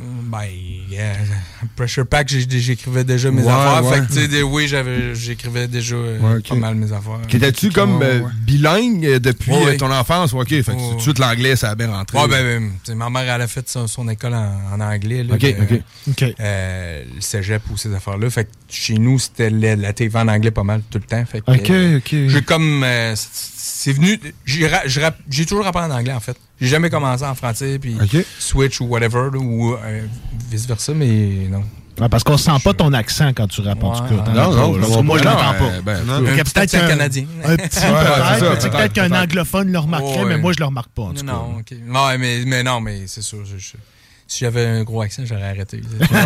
Pressure Pack, j'écrivais déjà mes affaires. Fait que, tu sais, oui, j'écrivais déjà pas mal mes affaires. Étais-tu comme bilingue depuis ton enfance? OK, fait que tout de suite l'anglais, ça a bien rentré. Ouais, ma mère, elle a fait son école en anglais. Là, OK. Le cégep ou ces affaires-là. Fait que chez nous, c'était la TV en anglais pas mal tout le temps. Fait que, OK. J'ai comme... c'est venu... J'ai toujours appris en anglais, en fait. J'ai jamais commencé en français, puis switch ou whatever, ou vice-versa, mais non. Parce qu'on sent pas ton accent quand tu rappes, en tout cas. Non, moi, je l'entends pas. Peut-être un Canadien. Un petit peut-être qu'un anglophone le remarquerait, mais moi, je le remarque pas, en tout cas. Non, OK. Ouais, mais non, mais c'est sûr. Si j'avais un gros accent, j'aurais arrêté.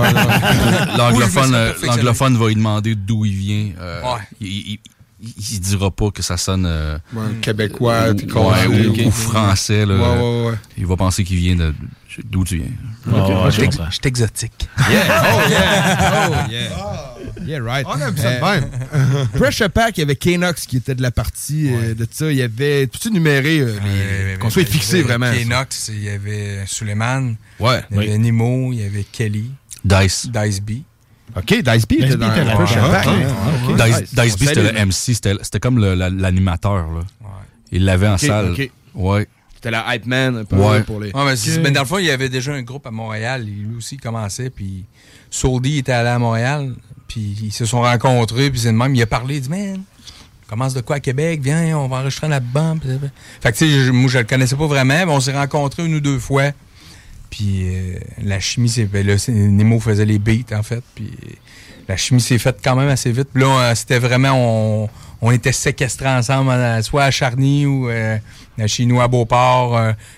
L'anglophone va lui demander d'où il vient. Il dira pas que ça sonne québécois ou français. Là. Il va penser qu'il vient d'où tu viens. Je suis exotique. Yeah, right. On aime ça de même. Pressure Pack, il y avait K-Nox qui était de la partie de ça. Il y avait tout numéré, qu'on soit fixé vraiment. K-Nox, il y avait Suleiman. Ouais. Il y avait Nemo, il y avait Kelly. Dice B. OK, Dice B était dans la Pressure Pack. Dice B, c'était le MC. C'était comme l'animateur. Là. Il l'avait en salle. Ouais. C'était la hype man un peu pour les... mais dans le fond, il y avait déjà un groupe à Montréal. Lui aussi, il commençait. Puis Souldy était allé à Montréal. Puis ils se sont rencontrés. Puis c'est le même. Il a parlé. Il dit, man, on commence de quoi à Québec? Viens, on va enregistrer là-bas. Fait que, tu sais, moi, je le connaissais pas vraiment. Mais on s'est rencontrés 1 ou 2 fois. Puis la chimie s'est faite. Là, Nemo faisait les beats, en fait. Puis la chimie s'est faite quand même assez vite. Puis là, c'était vraiment... On était séquestrés ensemble, soit à Charny ou chez nous à Beauport,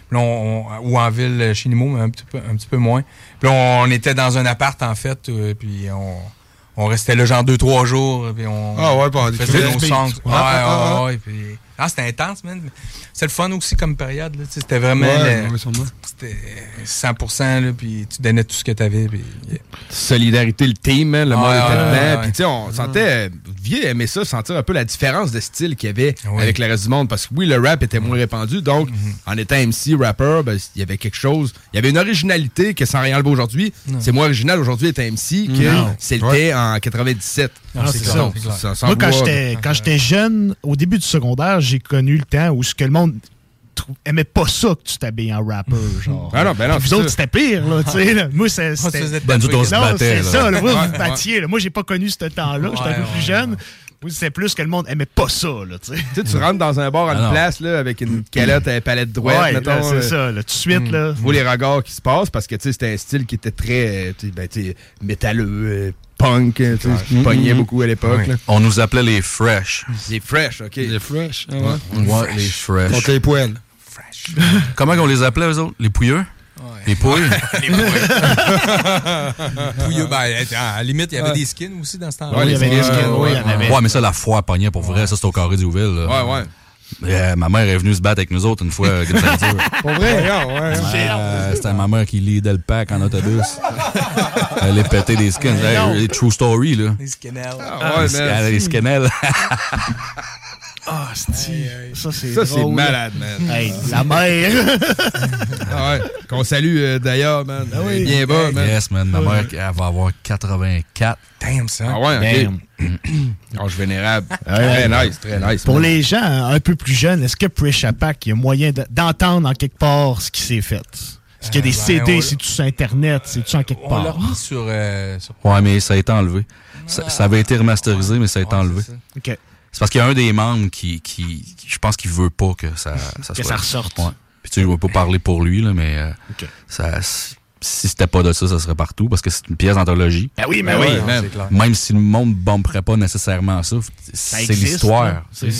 ou en ville chez Nemo, mais un petit peu moins. Puis là, on était dans un appart, en fait, puis on restait là genre 2-3 jours, puis on faisait nos songs. Puis... c'était intense, man. C'est le fun aussi comme période. Là. C'était vraiment... c'était 100%, là, puis tu donnais tout ce que tu avais. Puis, solidarité, le team, hein, le monde était dedans. Puis tu sais, on sentait... Vieux aimait ça, sentir un peu la différence de style qu'il y avait avec le reste du monde. Parce que oui, le rap était moins répandu. Donc, en étant MC, rapper, il y avait quelque chose... Il y avait une originalité que sans rien enlever aujourd'hui. C'est moins original aujourd'hui d'être MC que c'était en 97. C'est ça. Moi, quand j'étais jeune, au début du secondaire, j'ai connu le temps où ce que le monde aimait pas ça que tu t'habilles en rapper, genre. Vous autres, c'était pire, là, tu sais. Là. Moi, c'était... c'est ça, là, vous battiez. Moi, j'ai pas connu ce temps-là. J'étais un peu plus jeune. Moi, c'est plus que le monde aimait pas ça, là, tu sais. Tu rentres dans un bar à une place, là, avec une calotte à palette droite, mettons. C'est ça, là, tout de suite, là. Tu vois les regards qui se passent parce que, tu sais, c'était un style qui était très, métalleux, punk, qui pognait beaucoup à l'époque. On nous appelait les Fresh. Les Fresh, OK. Les Fresh, ouais, les Fresh. Contre les poêles. Comment on les appelait, eux autres? Les pouilleux? Les pouilles? Les pouilles. Pouilleux, à la limite, il y avait des skins aussi dans ce temps-là. Il y avait des skins, Ouais, mais ça, la foire pognait pour vrai. Ça, c'était au Carré d'Youville. Ma mère est venue se battre avec nous autres une fois. Pour vrai? C'était ma mère qui lidait le pack en autobus. Elle allait péter des skins. Les true story, là. Les skinels. Les skinels. Ça, c'est malade, man. Hey, la mère. Qu'on salue d'ailleurs, man. Bien bas, man. Yes, man. Ma mère, elle va avoir 84. Damn, ça. Ah ouais, OK. Âge vénérable. Très nice, très nice. Pour les gens un peu plus jeunes, est-ce que Pressure Pack, il y a moyen d'entendre en quelque part ce qui s'est fait? Est-ce qu'il y a des CD, c'est-tu sur Internet, c'est-tu en quelque part? On l'a remis sur... Ouais, mais ça a été enlevé. Ça avait été remasterisé, mais ça a été enlevé. OK. C'est parce qu'il y a un des membres qui je pense qu'il veut pas que ça que ça ressorte. Ouais. Puis tu sais, je vais pas parler pour lui, là, mais si c'était pas de ça, ça serait partout, parce que c'est une pièce d'anthologie. Ben oui, même si le monde bomberait pas nécessairement ça, c'est l'histoire.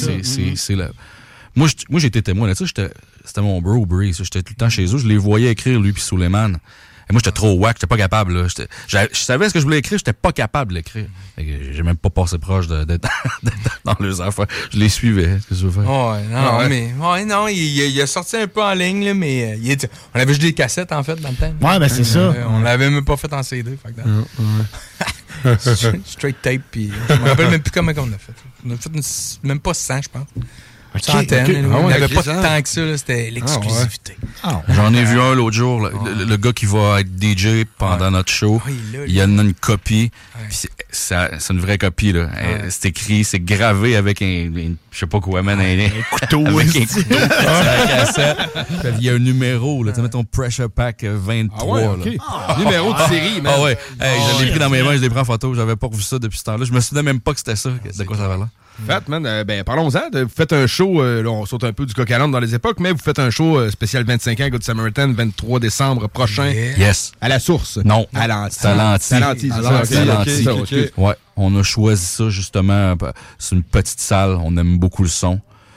Moi, j'ai été témoin de ça. C'était mon bro, Breeze. J'étais tout le temps chez eux. Je les voyais écrire, lui puis Suleiman. Et moi, j'étais trop wack, j'étais pas capable. Là. Je savais ce que je voulais écrire, j'étais pas capable de l'écrire. J'ai même pas passé proche d'être dans les affaires. Je les suivais. Qu'est-ce que je veux faire? Il a sorti un peu en ligne, là, mais on avait juste des cassettes, en fait, dans le temps. Ouais, ben c'est ça. On l'avait même pas fait en CD. Straight tape, puis je me rappelle même plus comment on l'a fait. On a fait même pas 100, je pense. Centaines. On n'avait pas tant que ça, c'était l'exclusivité. J'en ai vu un l'autre jour, le gars qui va être DJ pendant notre show. Il y en a une copie. C'est une vraie copie, là. C'est écrit, c'est gravé avec un je sais pas quoi, man, un couteau. Avec un couteau sur la cassette. Il y a un numéro, là. Tu mets ton Pressure Pack 23. Numéro de série, man. Ah ouais. Je l'ai pris dans mes mains, je l'ai pris en photo. J'avais pas revu ça depuis ce temps-là. Je me souvenais même pas que c'était ça. De quoi ça avait l'air. Fait, man, parlons-en. Vous faites un show, là, on saute un peu du coq à l'âne dans les époques, mais vous faites un show spécial 25 ans, Good Samaritan, 23 décembre prochain. Yes. À la source. Non. À l'anti. C'est à l'anti. C'est à l'anti. Ouais. On a choisi ça, justement. C'est une petite salle. On aime beaucoup le son.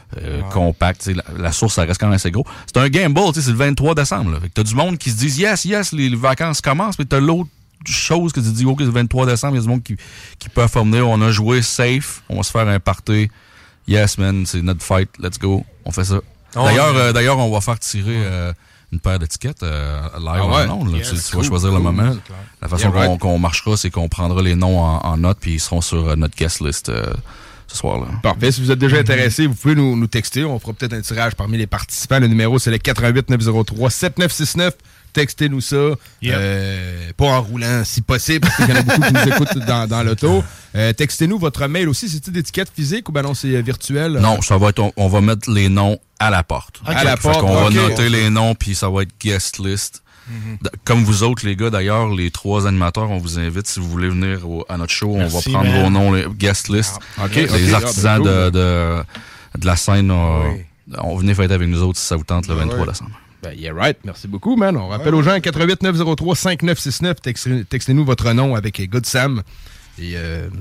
compact. La source, ça reste quand même assez gros. C'est un gamble, c'est le 23 décembre. Là. Fait que t'as du monde qui se dit yes, les vacances commencent, mais t'as l'autre chose que tu dis, OK, c'est le 23 décembre, il y a du monde qui peut venir. On a joué safe, on va se faire un party. Yes, man, c'est notre fight, let's go. On fait ça. D'ailleurs, on va faire tirer une paire d'étiquettes live en ondes. Tu vas choisir le moment. La façon qu'on marchera, c'est qu'on prendra les noms en note, puis ils seront sur notre guest list ce soir-là. Parfait. Si vous êtes déjà intéressé, vous pouvez nous texter. On fera peut-être un tirage parmi les participants. Le numéro, c'est le 88 903 7969. Textez-nous ça. Pas en roulant, si possible, parce qu'il y en a beaucoup qui nous écoutent dans l'auto. Textez-nous votre mail aussi. C'est-il d'étiquette physique ou ben non, c'est virtuel? Non, ça va être, on va mettre les noms à la porte. Okay. À la porte. On va noter les noms, puis ça va être guest list. Comme vous autres, les gars, d'ailleurs, les 3 animateurs, on vous invite, si vous voulez venir à notre show, on va prendre vos noms, les guest list. Les artisans de la scène, on venez fêter avec nous autres si ça vous tente le 23 décembre. Ben, yeah, right. Merci beaucoup, man. On rappelle aux gens 88 903 5969. Textez-nous votre nom avec Good Sam. Et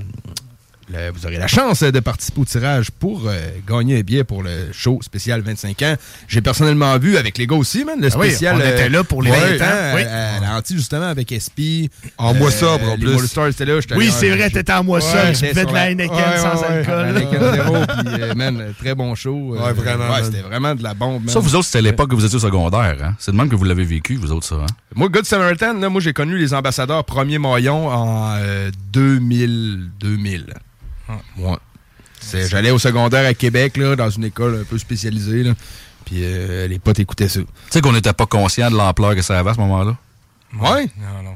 vous aurez la chance de participer au tirage pour gagner un billet pour le show spécial 25 ans. J'ai personnellement vu avec les gars aussi, man, le spécial. On était là pour les 20 ans. À l'anti, justement, avec SP. En mois sobre, en plus. Stars étaient là. Oui, c'est vrai, t'étais en mois sobre. Tu buvais de la Heineken sans alcool. Heineken 0, puis, man, très bon show. Vraiment. C'était vraiment de la bombe, man. Ça, vous autres, c'était l'époque que vous étiez au secondaire, hein? C'est de même que vous l'avez vécu, vous autres, ça, hein? Moi, Good Samaritan, là, moi, j'ai connu les ambassadeurs premier maillon en 2000. Ouais. J'allais au secondaire à Québec, là, dans une école un peu spécialisée, là. Puis les potes écoutaient ça. Tu sais qu'on n'était pas conscient de l'ampleur que ça avait à ce moment-là? Ouais? Non.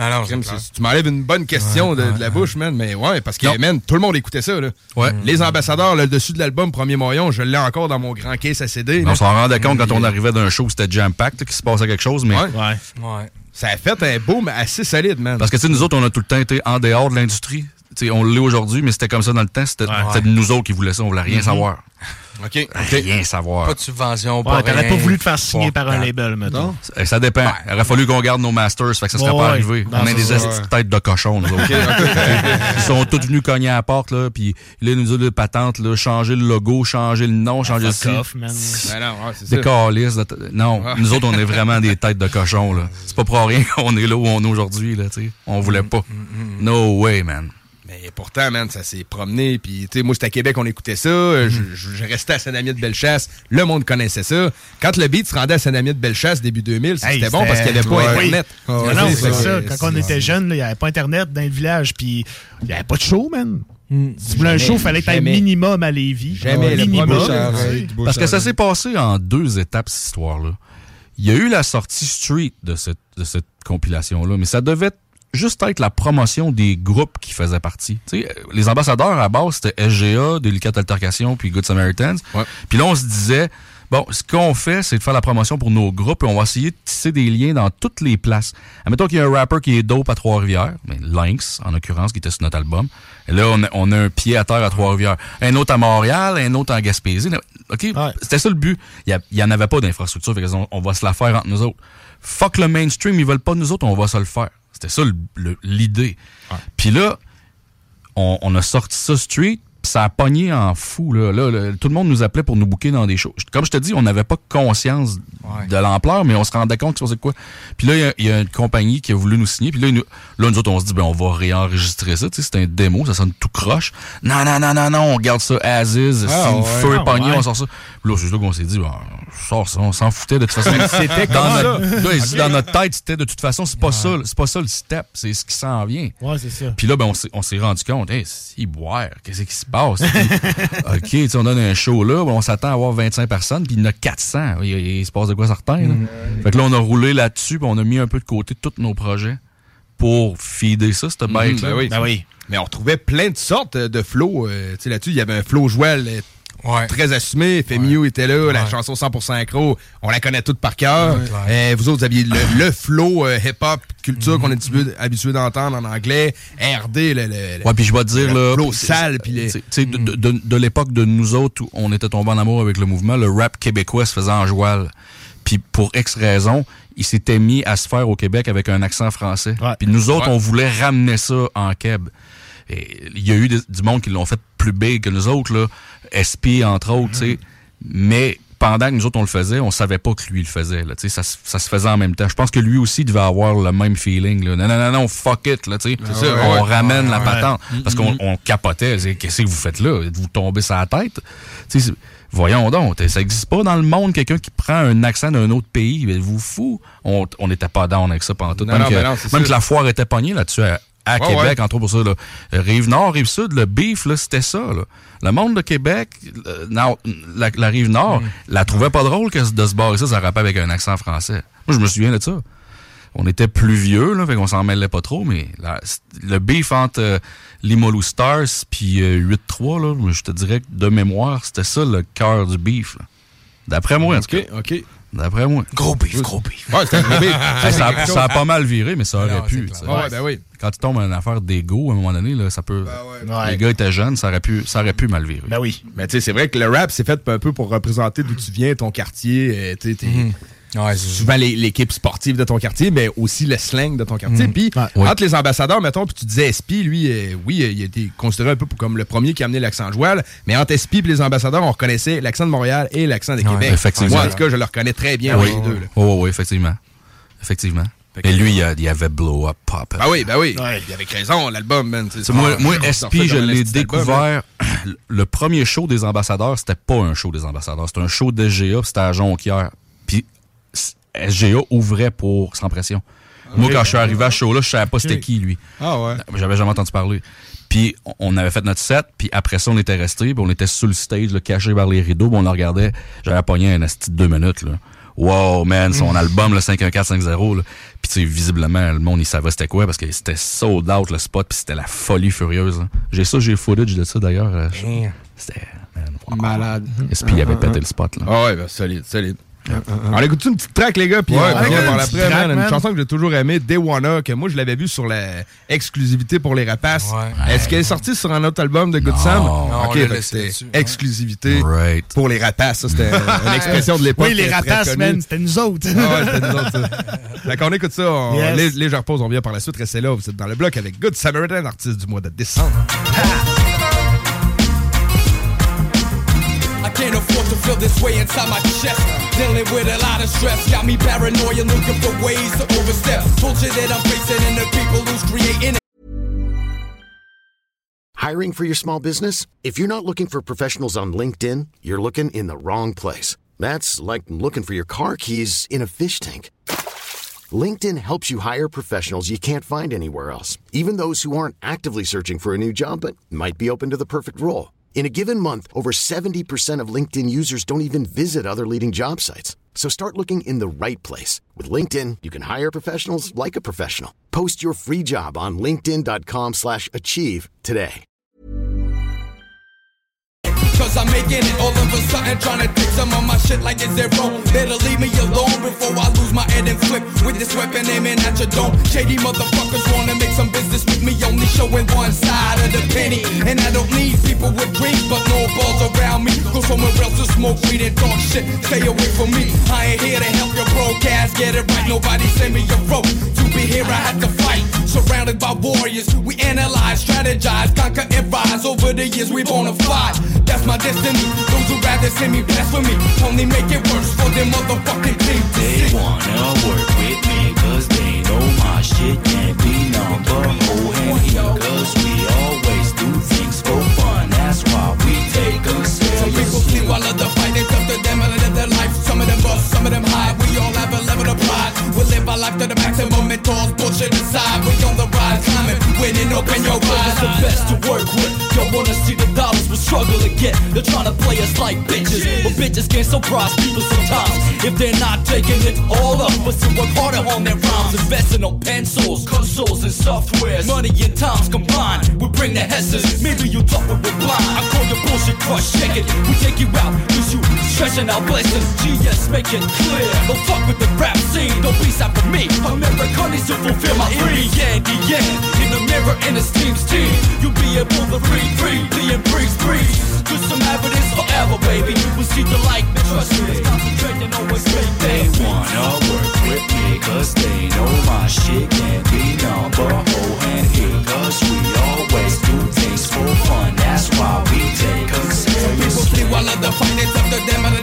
Tu m'enlèves une bonne question de la bouche, man. Mais ouais, parce que, man, tout le monde écoutait ça, là. Ouais. Les ambassadeurs, là, le dessus de l'album Premier Maillon, je l'ai encore dans mon grand case à CD. On s'en rendait compte quand on arrivait d'un show où c'était jam-packed, qu'il se passait quelque chose, mais... Ouais. Ça a fait un boom assez solide, man. Parce que, tu sais, nous autres, on a tout le temps été en dehors de l'industrie. T'sais, on l'est aujourd'hui, mais c'était comme ça dans le temps. C'était nous autres qui voulaient ça. On voulait rien savoir. OK. Rien savoir. Pas de subvention, pas rien. T'aurais pas voulu te faire signer par un label, maintenant. Ça dépend. Il aurait fallu qu'on garde nos masters, fait que ça serait pas arrivé. On a des têtes de cochon, nous autres. Ils sont tous venus cogner à la porte, là, puis là, ils nous ont des patentes, là, changer le logo, changer le nom, changer le site. Des calices. Non, nous autres, on est vraiment des têtes de cochon, là. C'est pas pour rien qu'on est là où on est aujourd'hui, là, tu sais. On voulait pas. No way, man. Mais pourtant, man, ça s'est promené. Puis, tu sais, moi, j'étais à Québec, on écoutait ça. Je restais à Saint-Damien-de-Bellechasse. Le monde connaissait ça. Quand le beat se rendait à Saint-Damien-de-Bellechasse début 2000, c'était bon parce qu'il n'y avait pas Internet. Non, c'est ça. Quand on était jeunes, il n'y avait pas Internet dans le village. Puis, il n'y avait pas de show, man. Si tu voulais un show, il fallait que tu aies minimum à Lévis. Jamais le premier. Parce que ça s'est passé en 2 étapes, cette histoire-là. Il y a eu la sortie street de cette compilation-là, mais ça devait juste être la promotion des groupes qui faisaient partie. Tu sais, les ambassadeurs, à base, c'était SGA, Délicate Altercation, puis Good Samaritans. Ouais. Puis là, on se disait, bon, ce qu'on fait, c'est de faire la promotion pour nos groupes et on va essayer de tisser des liens dans toutes les places. Admettons qu'il y a un rapper qui est dope à Trois-Rivières, mais Lynx, en l'occurrence, qui était sur notre album. Et là, on a un pied à terre à Trois-Rivières. Un autre à Montréal, un autre en Gaspésie. OK? Ouais. C'était ça le but. Il y en avait pas d'infrastructure, fait on va se la faire entre nous autres. Fuck le mainstream, ils veulent pas de nous autres, on va se le faire. C'était ça l'idée. Ouais. Puis là, on a sorti ça street, puis ça a pogné en fou. Là, tout le monde nous appelait pour nous booker dans des shows. Comme je te dis, on n'avait pas conscience de l'ampleur, mais on se rendait compte que c'était quoi. Puis là, il y a une compagnie qui a voulu nous signer. Puis là, nous autres, on se dit, ben on va réenregistrer ça. C'est un démo, ça sonne tout croche. Non, on garde ça as is. Si le feu est pogné, on sort ça. Puis là, c'est là qu'on s'est dit, on s'en foutait de toute façon. C'était dans notre tête, c'était de toute façon, c'est pas ça le step, c'est ce qui s'en vient. Ouais, c'est ça. Puis là, ben on s'est rendu compte, si boire, qu'est-ce qui se passe? OK, on donne un show là, on s'attend à avoir 25 personnes, puis il y en a 400. Il se passe de quoi certain, là? Fait que là, on a roulé là-dessus, puis on a mis un peu de côté tous nos projets pour feeder ça, cette bike-là. Ben oui. Mais on retrouvait plein de sortes de flows. Là-dessus, il y avait un flow Joël très assumé. Femio était là, la chanson 100% accro. On la connaît toute par cœur. Vous autres, vous aviez le flow hip-hop culture qu'on est habitué d'entendre en anglais. RD, puis je vais te dire, le flow sale. De l'époque de nous autres, où on était tombés en amour avec le mouvement, le rap québécois se faisait en joual. Puis pour X raison, il s'était mis à se faire au Québec avec un accent français. Puis nous autres, on voulait ramener ça en Québec. Il y a eu du monde qui l'ont fait plus big que nous autres, là. SP, entre autres, tu sais. Mais pendant que nous autres, on le faisait, on savait pas que lui le faisait. Là, ça se faisait en même temps. Je pense que lui aussi devait avoir le même feeling. Là. Non, fuck it. Là, on ramène la patente. Parce qu'on capotait. Qu'est-ce que vous faites là? Vous tombez sur la tête? Voyons donc, ça n'existe pas dans le monde quelqu'un qui prend un accent d'un autre pays. Vous fou? On n'était pas down avec ça pendant tout. Même que la foire était pognée là-dessus à Québec, entre autres pour ça. Là. Rive-Nord, Rive-Sud, le beef, là, c'était ça. Là. Le monde de Québec, la Rive-Nord, la trouvait pas drôle que de se barrer ça rappait avec un accent français. Moi, je me souviens de ça. On était plus vieux, là, fait qu'on s'en mêlait pas trop, mais le beef entre Limoilou Stars puis 8-3, là, je te dirais que de mémoire, c'était ça le cœur du beef. Là. D'après moi, en tout cas. OK. D'après moi. Gros beef. Ouais, c'était un gros beef. Ça a pas mal viré, mais ça aurait pu. Oui. Quand tu tombes dans une affaire d'ego, à un moment donné, là, ça peut. Les gars étaient jeunes, ça aurait pu mal virer. Ben oui. Mais tu sais, c'est vrai que le rap, c'est fait un peu pour représenter d'où tu viens, ton quartier. Souvent l'équipe sportive de ton quartier, mais aussi le slang de ton quartier. Puis, entre les ambassadeurs, mettons, puis tu disais SP, lui, il a été considéré un peu comme le premier qui a amené l'accent joual, mais entre SP et les ambassadeurs, on reconnaissait l'accent de Montréal et l'accent de Québec. Effectivement. Moi, en tout cas, je le reconnais très bien, les deux. Oui, effectivement. Et lui, il y avait Blow Up Pop. Ben oui. Ouais, il avait raison, l'album, man. Moi, SP, je l'ai découvert. Le premier show des ambassadeurs, c'était pas un show des ambassadeurs. C'était un show de SGA, c'était à Jonquière. Puis SGA ouvrait pour Sans Pression. Moi, quand je suis arrivé à ce show-là, je savais pas c'était qui, lui. Ah ouais? J'avais jamais entendu parler. Puis on avait fait notre set, puis après ça, on était resté, puis on était sur le stage, là, caché vers les rideaux, puis on le regardait. J'avais pogné un asti de 2 minutes, là. Wow, man, son album, le 51450, là. Puis tu sais, visiblement, le monde, il savait c'était quoi, parce que c'était sold out, le spot, puis c'était la folie furieuse. Là. J'ai footage de ça, d'ailleurs. C'était... malade. SP, il avait pété le spot, là. Ah ouais, ben solide. On écoute une petite track, les gars, puis on revient par l'après, man. Une chanson que j'ai toujours aimée, Day Wanna, que moi je l'avais vue sur la exclusivité pour les rapaces. Est-ce qu'elle est sortie sur un autre album de Good Sam? Non, ok, c'était exclusivité pour les rapaces. Ça, c'était une expression de l'époque. Oui, les rapaces, man, c'était nous autres. C'était nous autres. D'accord, on écoute ça. Les repose, on vient par la suite. Restez là, vous êtes dans le bloc avec Good Samaritan, artiste du mois de décembre. I can't afford to feel this way inside my chest. Dealing with a lot of stress, got me paranoid and looking for ways to overstep. Bullshit that I'm facing and the people who's creating it. Hiring for your small business? If you're not looking for professionals on LinkedIn, you're looking in the wrong place. That's like looking for your car keys in a fish tank. LinkedIn helps you hire professionals you can't find anywhere else, even those who aren't actively searching for a new job but might be open to the perfect role. In a given month, over 70% of LinkedIn users don't even visit other leading job sites. So start looking in the right place. With LinkedIn, you can hire professionals like a professional. Post your free job on linkedin.com/achieve today. Cause I'm making it all of a sudden, trying to take some of my shit like it's zero. Better leave me alone before I lose my head and flip with this weapon aiming at your dome. Shady motherfuckers wanna make some business with me, only showing one side of the penny. And I don't need people with dreams, but no balls around me. Go somewhere else to smoke weed and talk shit, stay away from me. I ain't here to help your broadcast get it right. Nobody send me a rope, to be here I had to fight. Surrounded by warriors, we analyze, strategize, conquer and rise. Over the years we bonafide, that's my destiny. Those who rather see me blasphemy only make it worse for them motherfucking teams. They wanna work with me cause they know my shit can't be number whole hand here. Cause we always do things for fun, that's why we take them serious. Some people sleep while others fight, it's up to them and live their life. Some of them bust, some of them hide, we all have a level of pride. We live our life to the maximum and toss bullshit aside. We on the rise, climbing, winning, open your eyes. It's the best to work with, y'all wanna see the dollars we struggle to get. They're trying to play us like bitches, but bitches can't surprise people sometimes if they're not taking it all up. But to work harder on their rhymes, investing on pencils, consoles, and softwares. Money and times combined, we bring the hesses. Maybe you thought we were blind. I call your bullshit crush, shake it. We take you out, cause you stretching our blessings. GS, make it clear. Don't fuck with the rap scene, don't be sad for me. America needs to fulfill my dream. In the end, in the mirror, in the team's team, you'll be able to free, being breeze. Just some evidence forever, baby. We see the light, trust me. Concentrating on what's great. They wanna work with me, cause they know my shit can't be number whole hand here. Cause we always do things for fun, that's why we take them serious. People see while others fight, it's up to them and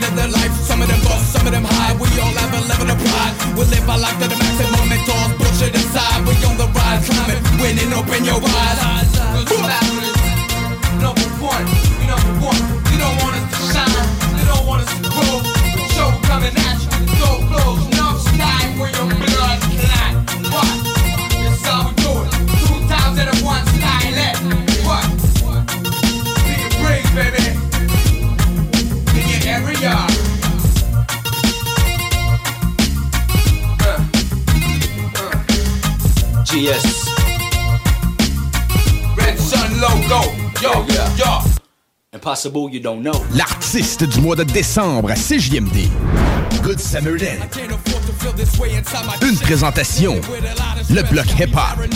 Yes. Red Sun logo. Yo, yo. Impossible, you don't know. L'artiste du mois de décembre à CJMD. Good Samaritan. Une présentation. Le bloc hip-hop.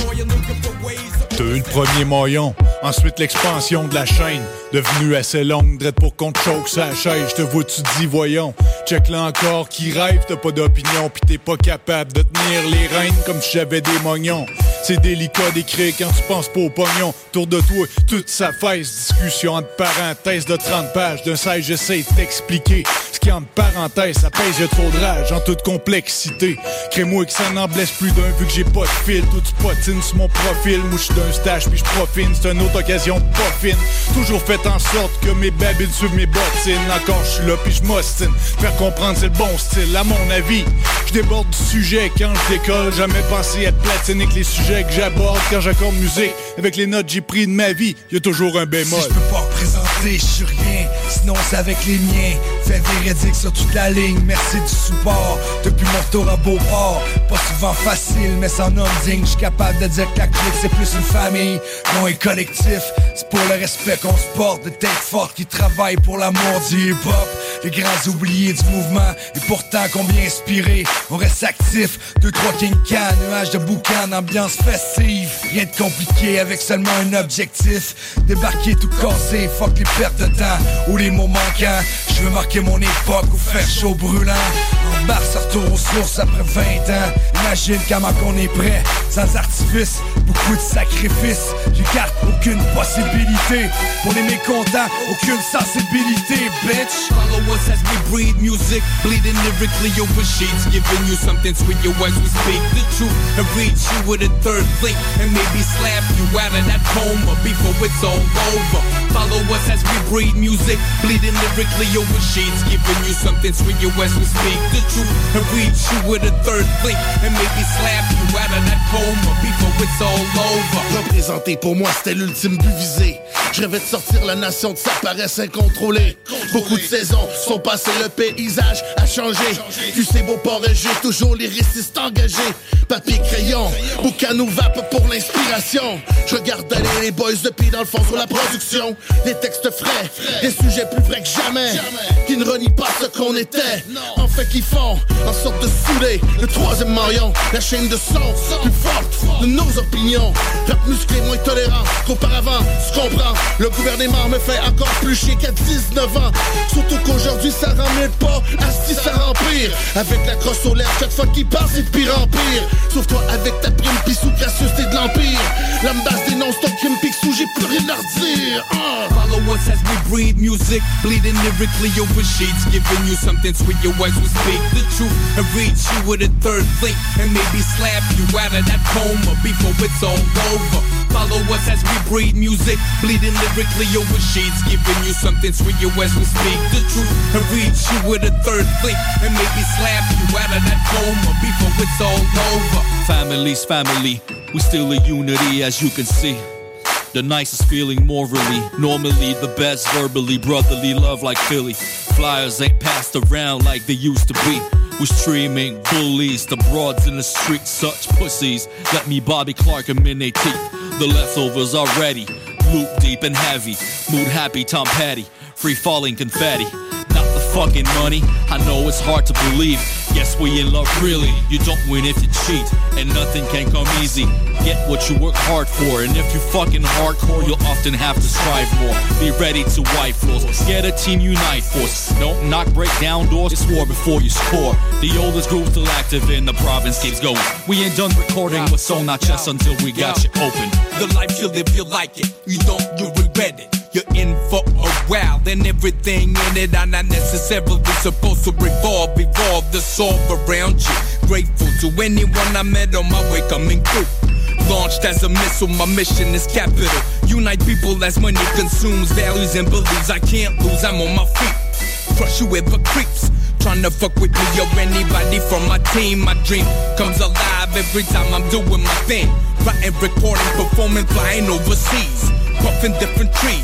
T'as eu le premier maillon, ensuite l'expansion de la chaîne. Devenue assez longue, drette pour qu'on te choque sa chaise. Je te vois, tu dis voyons. Check là encore qui rêve, t'as pas d'opinion. Pis t'es pas capable de tenir les rênes comme si j'avais des mognons. C'est délicat d'écrire quand tu penses pas au pognon. Autour de toi, toute sa fesse. Discussion entre parenthèses de 30 pages. D'un 16, j'essaie de t'expliquer. Ce qui entre parenthèses, ça pèse, y'a trop de rage en toute complexité. Crée-moi que ça n'en blesse plus d'un vu que j'ai pas de fil. Tout tu potines sur mon profil. Mouche d'un stage puis j'profine. C'est une autre occasion pas fine. Toujours fait en sorte que mes babiles suivent mes bottines. Encore j'suis là puis j'm'ostine. Faire comprendre c'est le bon style. À mon avis, j'déborde du sujet quand j'décolle. Jamais pensé être platinique que les sujets que j'aborde quand j'accorde musique. Avec les notes j'ai pris de ma vie, y'a toujours un bémol. Si je peux pas représenter, je suis rien. Sinon c'est avec les miens. Fait véridique sur toute la ligne. Merci du support. Depuis mon retour à Beauport. Pas souvent facile, mais sans homme digne. J'suis capable de dire que la clique c'est plus une famille, non un collectif. C'est pour le respect qu'on se porte. De têtes fortes qui travaillent pour l'amour du hip-hop. Les grands oubliés du mouvement. Et pourtant combien inspirés. On reste actif. 2-3 King Can, nuages de boucan, ambiance festive. Rien de compliqué avec seulement un objectif. Débarquer tout cassé, fuck les pertes de temps ou les mots manquants. Je veux marquer mon époque ou faire chaud brûlant. En barre, ça retourne aux sources après 20 ans. Imagine comment qu'on est prêt, sans artifice, beaucoup de sacrifices. J'écarte aucune possibilité. Pour les mécontents, aucune sensibilité, bitch. Follow us as we breathe music, bleeding lyrically over sheets, giving you something sweet, your words we speak the truth and reach you with a third link, and maybe slap you out of that coma before it's all over. Follow us as we breathe music, bleeding lyrically over sheets, giving you something sweet, your words we speak the truth and reach you with a third link, and maybe slap you out of that coma before it's all over. Représenter pour moi c'était l'ultime but visé. Je rêvais de sortir la nation de sa paresse incontrôlée. Beaucoup de saisons sont passées, le paysage a changé. Tu sais, Beauport est juste toujours les récistes engagés. Papier, crayon, boucan ou vape pour l'inspiration. Je regarde aller les boys depuis dans le fond sur la production. Des textes frais, des sujets plus vrais que jamais, qui ne renient pas ce qu'on était. En fait, qui font en sorte de saouler le troisième maillon. La chaîne de son plus forte de nos opinions. Rap musclé, moins tolérant qu'auparavant, tu comprends. Le gouvernement me fait encore plus chier qu'à 19 ans. Surtout qu'aujourd'hui ça ramène pas, asti ça remplir. Avec la crosse aux lèvres, chaque fois qu'il passe c'est de pire en pire. Sauve-toi avec ta prime pis sous gracieuseté de l'empire. L'ambasse dénonce ton crime pis sous j'ai plus rien à redire. Follow us as we breathe music, bleeding lyrically over sheets, giving you something sweet, your words will speak the truth and reach you with a third link, and maybe slap you out of that coma before it's all over. Follow us as we breathe music, bleeding lyrically over sheets, giving you something sweet, your words will speak the truth and reach you with a third link, and maybe slap you out of that coma before it's all over. Family's family, we still a unity as you can see. The nicest feeling morally, normally the best verbally, brotherly love like Philly. Flyers ain't passed around like they used to be. We're streaming bullies, the broads in the street, such pussies. Let me Bobby Clark them in they teeth. The leftovers are ready, loop deep and heavy. Mood happy, Tom Petty, free falling confetti. Not the fucking money, I know it's hard to believe. Yes, we in love really, you don't win if you cheat. And nothing can come easy, get what you work hard for. And if you fucking hardcore, you'll often have to strive more. Be ready to wipe floors, get a team unite force. Don't knock, break down doors, it's war before you score. The oldest group still active and the province keeps going. We ain't done recording what's on our chest until we got you open. The life you live, you like it, you don't, you regret it. You're in for a while, and everything in it are not necessarily supposed to evolve the solve around you. Grateful to anyone I met on my way coming through. Launched as a missile, my mission is capital. Unite people as money consumes values and beliefs I can't lose, I'm on my feet. Crush whoever creeps, tryna fuck with me or anybody from my team. My dream comes alive every time I'm doing my thing. Writing, recording, performing, flying overseas. Puffing different trees,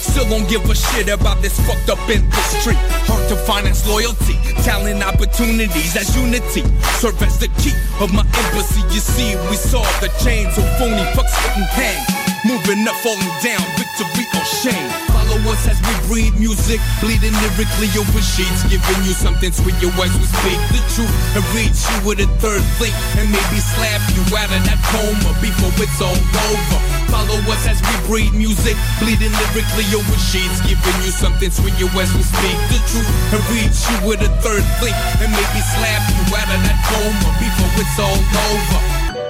still don't give a shit about this fucked up industry. Hard to finance loyalty, talent, opportunities as unity. Serve as the key of my embassy. You see, we saw the chains of phony fucks getting hanged. Moving up, falling down, victory or shame. Follow us as we breathe music, bleeding lyrically over sheets, giving you something sweet. Your words will speak the truth and reach you with a third link, and maybe slap you out of that coma before it's all over. Follow us as we breathe music, bleeding lyrically over sheets, giving you something sweet. Your words will speak the truth and reach you with a third link, and maybe slap you out of that coma before it's all over.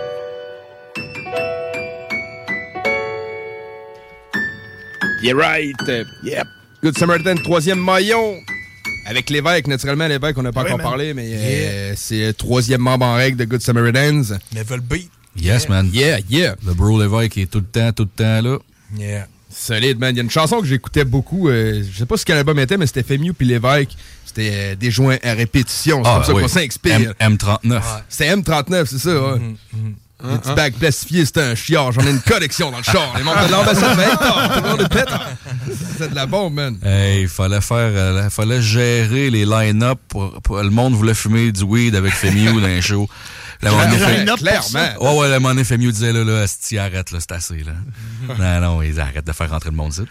Yeah, right. Yep. Good Samaritan, 3e maillon. Avec l'évêque, naturellement, l'évêque, on n'a pas encore parlé, mais c'est le 3e membre en règle de Good Samaritans. Level beat. Yes, man. Yeah. Le bro l'évêque est tout le temps là. Yeah. Solide, man. Il y a une chanson que j'écoutais beaucoup. Je sais pas ce quel album était, mais c'était Femiu puis l'évêque. C'était des joints à répétition. C'est comme ça qu'on s'inspire. M39. Ouais. C'était M39, c'est ça, ouais. Les petits bacs plastifiés, c'était un chiard. J'en ai une collection dans le char. Les membres de l'ambassade tout le monde est pétard. C'est de la bombe, man. Hey, fallait gérer les line-up. Le monde voulait fumer du weed avec Femiu dans les shows. Clairement. Ouais, le monnaie Femiu disait, là, asti, arrête, là, c'est assez, là. Non, ils arrêtent de faire rentrer le monde, ça.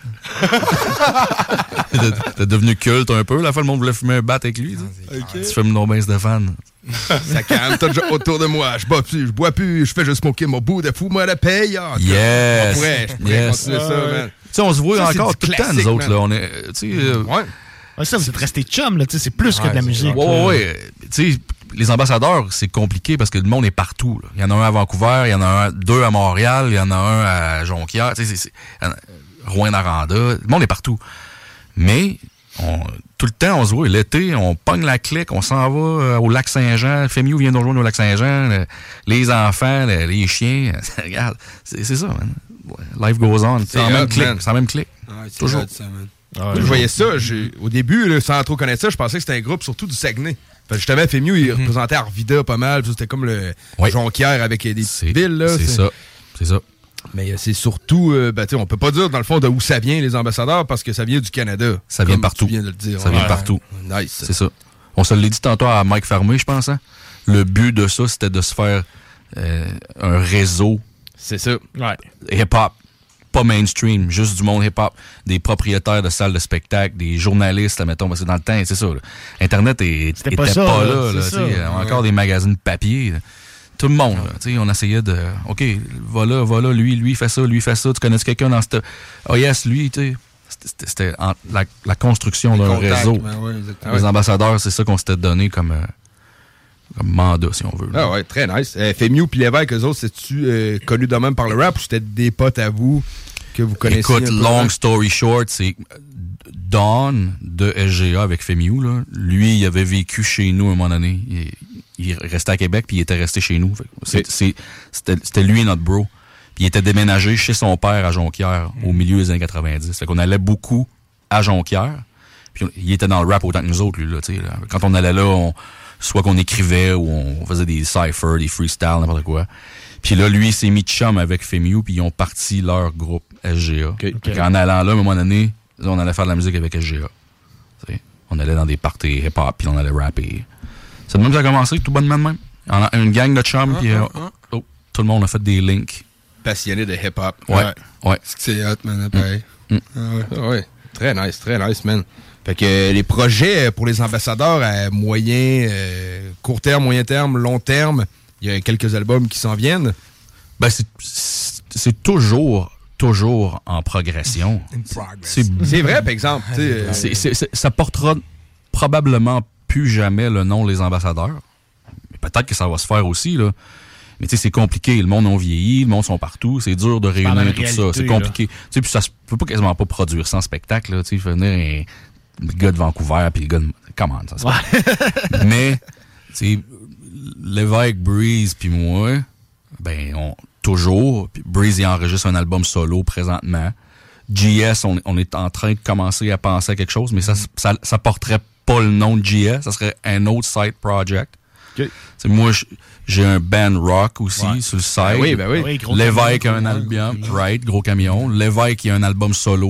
T'es devenu culte un peu, la fois, le monde voulait fumer un bat avec lui, tu fumes nos bains Stéphane. Ça calme, t'as déjà autour de moi. Je bois plus, je fais juste smoker mon bout de fou, moi, la paye. Yes! Je pourrais continuer ça, man. Tu sais, on se voit encore tout le temps, nous autres, là. On est, ouais, ça, vous êtes restés chum, là, c'est plus que de la musique. Ouais. Tu sais, les ambassadeurs, c'est compliqué parce que le monde est partout. Là. Il y en a un à Vancouver, il y en a deux à Montréal, il y en a un à Jonquière, Rouyn-Noranda. Le monde est partout. Mais tout le temps, on se voit. L'été, on pogne la clique, on s'en va au lac Saint-Jean. Femiu vient nous rejoindre au lac Saint-Jean. Les enfants, les chiens. Regarde, c'est ça, man. Life goes on. C'est la même clique. Ouais, toujours. Ça, man. Je voyais ça. Au début, là, sans trop connaître ça, je pensais que c'était un groupe surtout du Saguenay. Justement, Femiu, il représentait Arvida pas mal. C'était comme le Jonquière avec des petites villes. Là, c'est ça. Mais c'est surtout, on peut pas dire dans le fond d'où ça vient, les ambassadeurs, parce que ça vient du Canada. Ça vient partout. Tu viens de le dire. Ça vient partout. Nice. C'est ça. On se l'a dit tantôt à Mike Fermé, je pense. Hein? Le but de ça, c'était de se faire un réseau. C'est ça. Ouais. Hip-hop. Pas mainstream, juste du monde hip-hop, des propriétaires de salles de spectacle, des journalistes, mettons, parce que dans le temps, c'est ça. Là. Internet était pas là. Encore des magazines papier. Là. Tout le monde, on essayait de... OK, voilà, lui fait ça, tu connais quelqu'un dans cette... Oh yes, lui, tu sais. C'était la construction d'un réseau. Les ambassadeurs, c'est ça qu'on s'était donné comme mandat, si on veut. Ah ouais, très nice. Femiu puis l'évêque, eux autres, c'est-tu connu de même par le rap ou c'était des potes à vous que vous connaissez? Écoute, long story short, c'est Don de SGA avec Femiu, là. Lui, il avait vécu chez nous à un moment donné. Il restait à Québec puis il était resté chez nous. C'était lui notre bro. Puis il était déménagé chez son père à Jonquière au milieu des années 90. Fait qu'on allait beaucoup à Jonquière. Puis il était dans le rap autant que nous autres, lui, là, tu sais. Quand on allait là, soit qu'on écrivait ou on faisait des cyphers, des freestyles, n'importe quoi. Puis là, lui, il s'est mis de chum avec Femiu, puis ils ont parti leur groupe SGA. Okay. En allant là, à un moment donné, on allait faire de la musique avec SGA. T'sais, on allait dans des parties hip-hop, puis on allait rapper. C'est de même que ça a commencé, tout bonnement de même. Une gang de chums, puis tout le monde a fait des links. Passionné de hip-hop. Ouais. C'est hot, man, pareil. Ouais. Très nice, man. Fait que les projets pour les ambassadeurs à moyen, court terme, moyen terme, long terme, il y a quelques albums qui s'en viennent. Ben, c'est toujours en progression. C'est vrai, par exemple. Ça portera probablement plus jamais le nom Les Ambassadeurs. Mais peut-être que ça va se faire aussi, là. Mais tu sais, c'est compliqué. Le monde a vieilli, le monde sont partout. C'est dur de réunir tout ça. C'est compliqué. Tu sais, puis ça se peut pas quasiment pas produire sans spectacle, là. Tu sais, il faut venir le gars de Vancouver, puis le gars de... Comment ça se passe? Mais, tu sais, l'évêque, Breeze, puis moi, ben, toujours. Puis Breeze, il enregistre un album solo présentement. GS, on est en train de commencer à penser à quelque chose, mais ça porterait pas le nom de GS. Ça serait un autre side project. Okay. Moi, j'ai un band rock aussi sur le site. Ben oui. L'évêque a un album, gros camion. L'évêque, il a un album solo.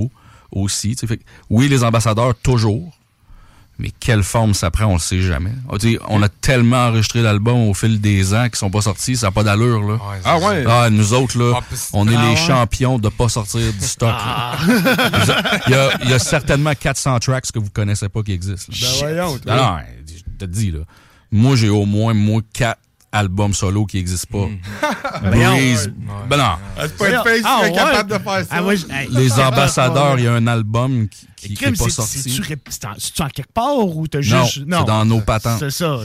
aussi. Fait, oui, les ambassadeurs, toujours. Mais quelle forme ça prend, on le sait jamais. On a tellement enregistré d'albums au fil des ans qui sont pas sortis, ça n'a pas d'allure, là. Ouais, nous autres, là, on est les champions de pas sortir du stock. Il y a certainement 400 tracks que vous connaissez pas qui existent. Voyons, non, je te dis, là. Moi, j'ai au moins 4 albums solo qui n'existent pas. Breeze. Ben non. C'est pas une face qui est capable de faire ça. Les ambassadeurs, il y a un album qui n'est pas sorti. C'est-tu en quelque part ou t'as juste. Non, c'est dans nos patentes. C'est ça.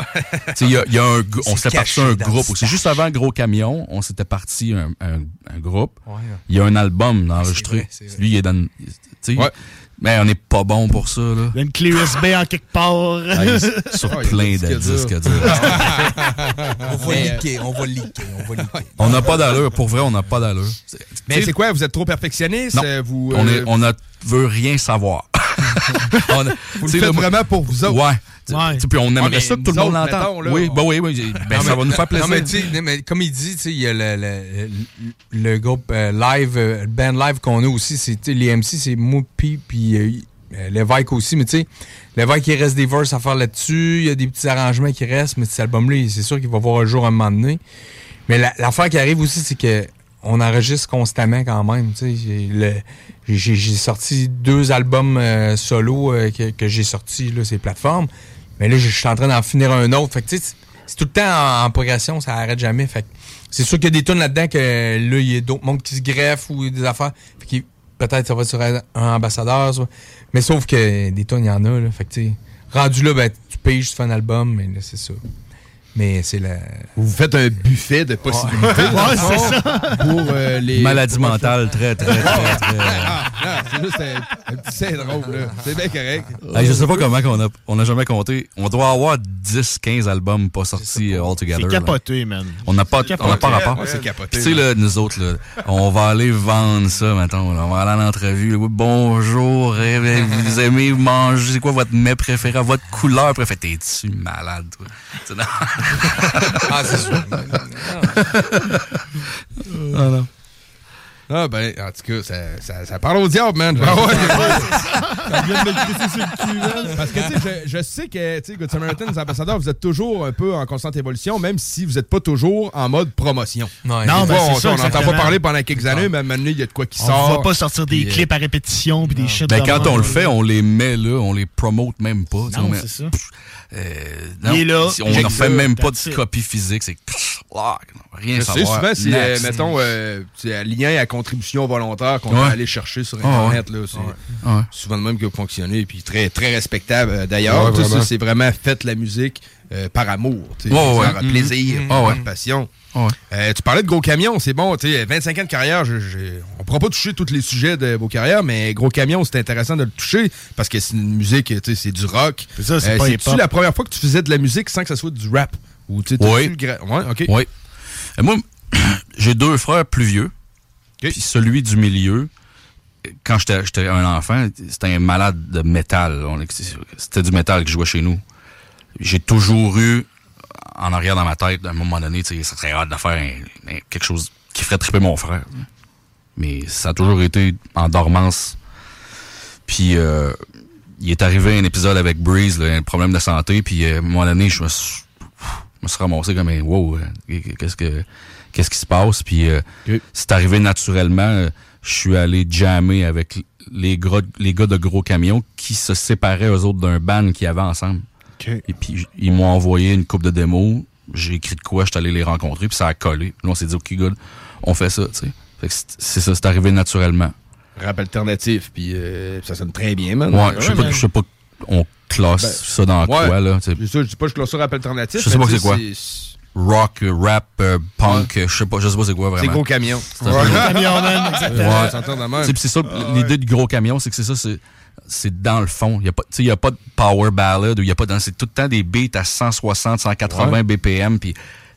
On s'était parti un groupe aussi. Juste avant Gros Camion, on s'était parti un groupe. Il y a un album enregistré. Lui, il est dans. Mais on n'est pas bon pour ça, là. Il y a une clé USB en quelque part. Sur plein de disques à dire. On va leaker. On n'a pas d'allure. Pour vrai, on n'a pas d'allure. Mais c'est quoi? Vous êtes trop perfectionniste? Non. On ne veut rien savoir. Vous le faites vraiment pour vous autres? Ouais. Puis on aimerait ça que tout le monde l'entende. Oui. Ça va nous faire plaisir. Mais comme il dit, il y a le groupe live, band live qu'on a aussi, c'est les MC, c'est moi, puis Lévesque aussi. Mais tu sais, Lévesque, il reste des verses à faire là-dessus. Il y a des petits arrangements qui restent, mais cet album-là, c'est sûr qu'il va voir un jour à un moment donné. Mais l'affaire qui arrive aussi, c'est que on enregistre constamment quand même. J'ai sorti 2 albums solo que j'ai sortis là, ces plateformes. Mais là, je suis en train d'en finir un autre. Fait que, c'est tout le temps en progression, ça arrête jamais. Fait que c'est sûr qu'il y a des tunes là-dedans que là, il y a d'autres mondes qui se greffent ou des affaires. Fait que peut-être ça va sur un ambassadeur. Ça. Mais sauf que des tunes, il y en a. Là. Fait que, rendu là, ben, tu piges, tu fais un album, mais là, c'est ça. Mais c'est la... Vous faites un buffet de possibilités. C'est ça. Pour les... Maladie mentale, très. C'est juste un petit syndrome, là. C'est bien correct. Je sais pas comment on a jamais compté. On doit avoir 10-15 albums pas sortis all together. C'est capoté, man. On n'a pas rapport. C'est capoté. Tu sais, là, nous autres, là, on va aller vendre ça, maintenant. On va aller en entrevue. Là. Bonjour, vous aimez manger, c'est quoi votre mets préféré, votre couleur préférée? T'es-tu malade, toi? C'est sûr. Non. Ah ben, en tout cas, ça parle au diable, man. Ça vient de me crisser sur le cul, man. Parce que, tu sais, je sais que, tu sais, Good Samaritan, les ambassadeurs, vous êtes toujours un peu en constante évolution, même si vous n'êtes pas toujours en mode promotion. Non, c'est ça, on n'entend pas parler pendant quelques années, mais maintenant, il y a de quoi qui sort. On va pas sortir des clips à répétition puis des shit. Ben, quand on le fait, on les met là, on les promote même pas. Non, c'est ça. Non, il est là. On n'en fait même pas de copie physique. C'est rien savoir. Souvent, c'est, mettons, c'est un lien à contribution volontaire qu'on va aller chercher sur Internet. Là, c'est souvent le même qui va fonctionner. Puis très, très respectable. D'ailleurs, ça, c'est vraiment fait la musique par amour. Par plaisir, par passion. Tu parlais de Gros Camion, c'est bon, 25 ans de carrière, on ne pourra pas toucher tous les sujets de vos carrières, mais Gros Camion, c'est intéressant de le toucher parce que c'est une musique, c'est du rock. C'est ça, c'est pas hip-hop. C'est la première fois que tu faisais de la musique sans que ça soit du rap? Ou, oui. Oui. Moi, j'ai 2 frères plus vieux, puis celui du milieu, quand j'étais un enfant, c'était un malade de métal. C'était du métal qui jouait chez nous. J'ai toujours eu en arrière dans ma tête, à un moment donné, ça serait hâte de faire quelque chose qui ferait triper mon frère. Mais ça a toujours été en dormance. Puis, il est arrivé un épisode avec Breeze, là, un problème de santé, puis à un moment donné, je me suis ramassé comme un « wow, qu'est-ce qui se passe? » Puis, c'est arrivé naturellement. Je suis allé jammer avec les gars de Gros Camion qui se séparaient, eux autres, d'un band qu'ils avaient ensemble. Okay. Et puis, ils m'ont envoyé une couple de démos. J'ai écrit de quoi, je suis allé les rencontrer, puis ça a collé. Là, on s'est dit, OK, good, on fait ça, tu sais. Fait que c'est ça, c'est arrivé naturellement. Rap alternatif, puis ça sonne très bien, man. Ouais, je sais pas, on classe ça dans quoi, là. C'est ça, je dis pas que je classe ça rap alternatif. Je sais pas c'est quoi. Rock, rap, punk, je sais pas c'est quoi vraiment. C'est Gros Camion. Gros Camion, même, exactement. C'est ça, l'idée du Gros Camion, c'est que c'est ça, c'est dans le fond. Il n'y a pas de power ballad, c'est tout le temps des beats à 160, 180 BPM, puis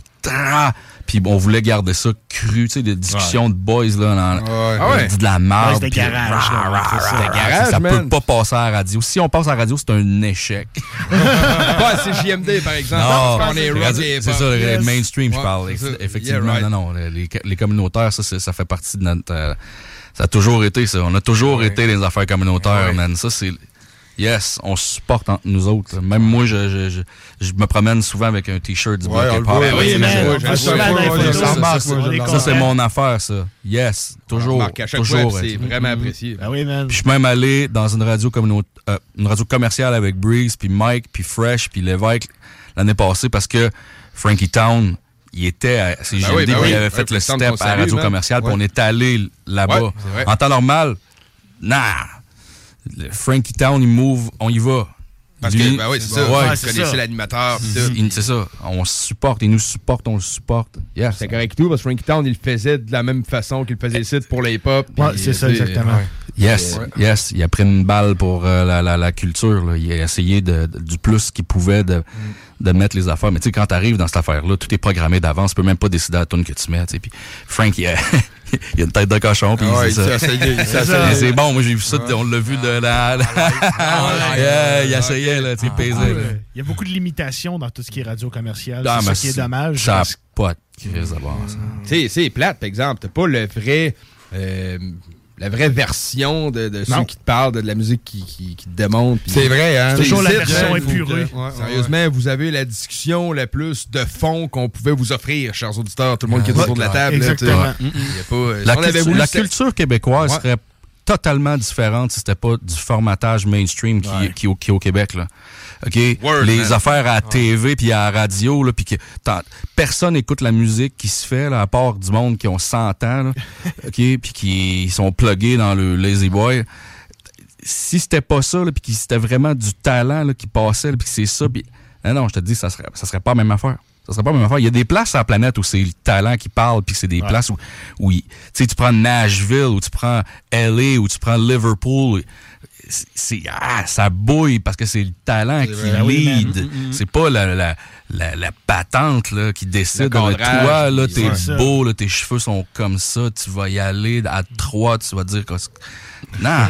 on voulait garder ça cru, tu sais, des discussions de boys, là, de la merde. C'est des garages. Ça peut pas passer à la radio. Si on passe à la radio, c'est un échec. C'est JMD, par exemple. Non, c'est ça, le mainstream, je parle. Effectivement, non, les communautaires, ça fait partie de Ça a toujours été ça. On a toujours été les affaires communautaires, man. Ça, c'est... Yes, on se supporte entre nous autres. Même moi, je me promène souvent avec un T-shirt du Bloc Hip Hop. Ça, c'est mon affaire, ça. Yes, toujours. Toujours. C'est vraiment apprécié. Puis je suis même allé dans une radio commerciale avec Breeze, puis Mike, puis Fresh, puis Lévesque l'année passée parce que Frankie Town, il était à CGMD, il avait fait le step à la radio commerciale, puis on est allé là-bas. En temps normal, Frankie Town, il move, on y va. Parce que, c'est ça. Vous connaissez l'animateur. C'est ça. On se supporte. Il nous supporte, on le supporte. Yeah. C'est correct tout, parce que Frankie Town, il le faisait de la même façon qu'il le faisait ici pour les hip-hop. Ouais, c'est ça, exactement. Yes. Il a pris une balle pour la culture. Là. Il a essayé du plus qu'il pouvait de mettre les affaires. Mais tu sais, quand t'arrives dans cette affaire-là, tout est programmé d'avance. Tu peux même pas décider la tune que tu mets. Puis Frank, il a une tête de cochon. Puis c'est bon. Moi, j'ai vu ça. On l'a vu de la... il essayait, là, tu sais, peser. Il y a beaucoup de limitations dans tout ce qui est radio commercial. C'est ça qui est dommage. Ça n'a pas de crise à voir, ça. C'est plate, par exemple. T'as pas le vrai... la vraie version de ceux qui te parlent, de la musique qui te démontre. C'est vrai, hein? C'est toujours la version épurée. Sérieusement, vous avez la discussion la plus de fond qu'on pouvait vous offrir, chers auditeurs, tout le monde qui est autour de la table. Exactement. La culture québécoise serait totalement différente si c'était pas du formatage mainstream qui est au Québec, là. OK? Les affaires à la TV puis à la radio, là, puis que personne écoute la musique qui se fait, là, à part du monde qui ont 100 ans, là, OK? Puis qui sont pluggés dans le Lazy Boy. Si c'était pas ça, là, puis que c'était vraiment du talent là, qui passait, puis que c'est ça, puis... Non, je te dis, ça serait pas la même affaire. Ça serait pas la même affaire. Il y a des places sur la planète où c'est le talent qui parle, puis c'est des places où tu sais, tu prends Nashville, ou tu prends LA, ou tu prends Liverpool... ça bouille parce que c'est le talent qui lead. C'est pas la patente là, qui décide. Toi, là, t'es beau, là, tes cheveux sont comme ça, tu vas y aller à 3, tu vas dire que... Non!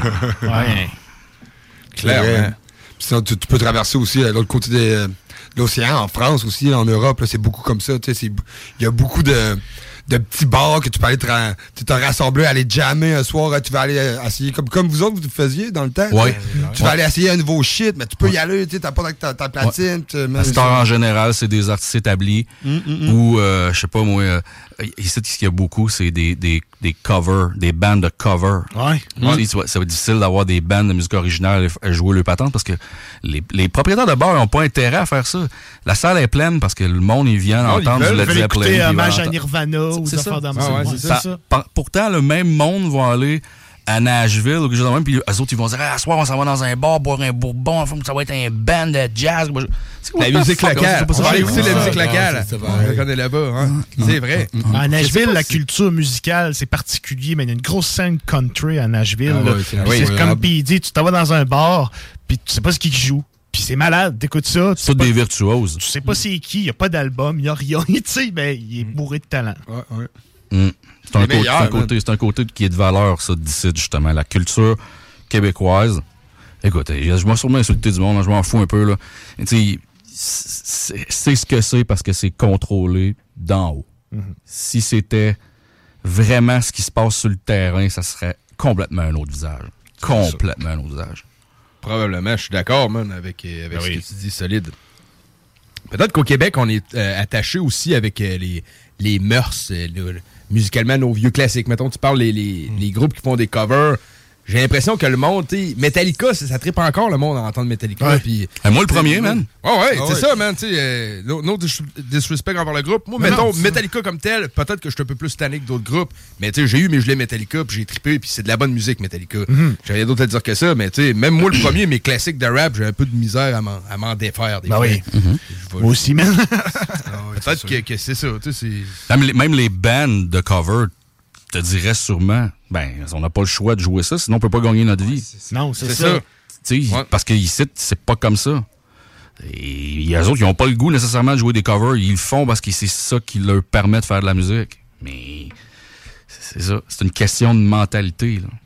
Clairement. Sinon, tu peux traverser aussi à l'autre côté de l'océan, en France aussi, en Europe, là, c'est beaucoup comme ça. Il y a beaucoup de petits bars que tu peux aller te rassembler, aller jammer un soir, tu vas aller essayer, comme vous autres, vous faisiez dans le temps. Ouais. Tu vas aller essayer un nouveau shit, mais tu peux y aller, tu n'as pas ta platine. À cette heure, en général, c'est des artistes établis ou, je sais pas moi, ici, ce qu'il y a beaucoup, c'est des covers, des bandes de covers. Ça va être difficile d'avoir des bandes de musique originale à jouer le patente parce que les propriétaires de bars n'ont pas intérêt à faire ça. La salle est pleine parce que le monde, il vient entendre du Led Zeppelin. Écouter hommage à Nirvana ou des affaires dans ça. Pourtant, le même monde va aller à Nashville ou quelque chose de même, puis eux autres, ils vont dire « Ah, ce soir, on s'en va dans un bar, boire un bourbon, ça va être un band de jazz. » La musique locale. On va aller écouter la musique locale. On est là-bas. Hein. C'est vrai. À Nashville, la culture musicale, c'est particulier, mais il y a une grosse scène country à Nashville. C'est comme, puis il dit, tu t'en vas dans un bar, puis tu sais pas ce qui joue. Puis c'est malade, t'écoutes ça. C'est des virtuoses. Tu sais pas c'est qui, il n'y a pas d'album, il n'y a rien, tu sais, ben il est bourré de talent. C'est un côté qui est de valeur, ça, d'ici, justement. La culture québécoise. Écoutez, je m'en sûrement insulter du monde, je m'en fous un peu, là. Tu sais, c'est ce que c'est parce que c'est contrôlé d'en haut. Si c'était vraiment ce qui se passe sur le terrain, ça serait complètement un autre visage. Complètement un autre visage. Probablement, je suis d'accord, man, avec ce que tu dis, solide. Peut-être qu'au Québec, on est attaché aussi avec les mœurs, musicalement, nos vieux classiques. Mettons, tu parles les groupes qui font des covers. J'ai l'impression que le monde, Metallica, ça trippe encore le monde à entendre Metallica. Puis, moi, le premier, man. C'est ça, man. No disrespect envers le groupe. Moi, mettons, Metallica comme tel, peut-être que je suis un peu plus tanné que d'autres groupes, mais j'ai eu mes gelées Metallica, puis j'ai trippé, puis c'est de la bonne musique, Metallica. J'ai rien d'autre à dire que ça, mais même moi, le premier, mes classiques de rap, j'ai un peu de misère à m'en défaire. Des fois. Moi aussi, man. Peut-être que c'est ça. Même les bands de cover, je te dirais sûrement, on n'a pas le choix de jouer ça, sinon on peut pas gagner notre vie. Non, c'est ça. Parce qu'ici, c'est pas comme ça. Et il y a d'autres qui n'ont pas le goût nécessairement de jouer des covers. Ils le font parce que c'est ça qui leur permet de faire de la musique. Mais c'est ça. C'est une question de mentalité, là.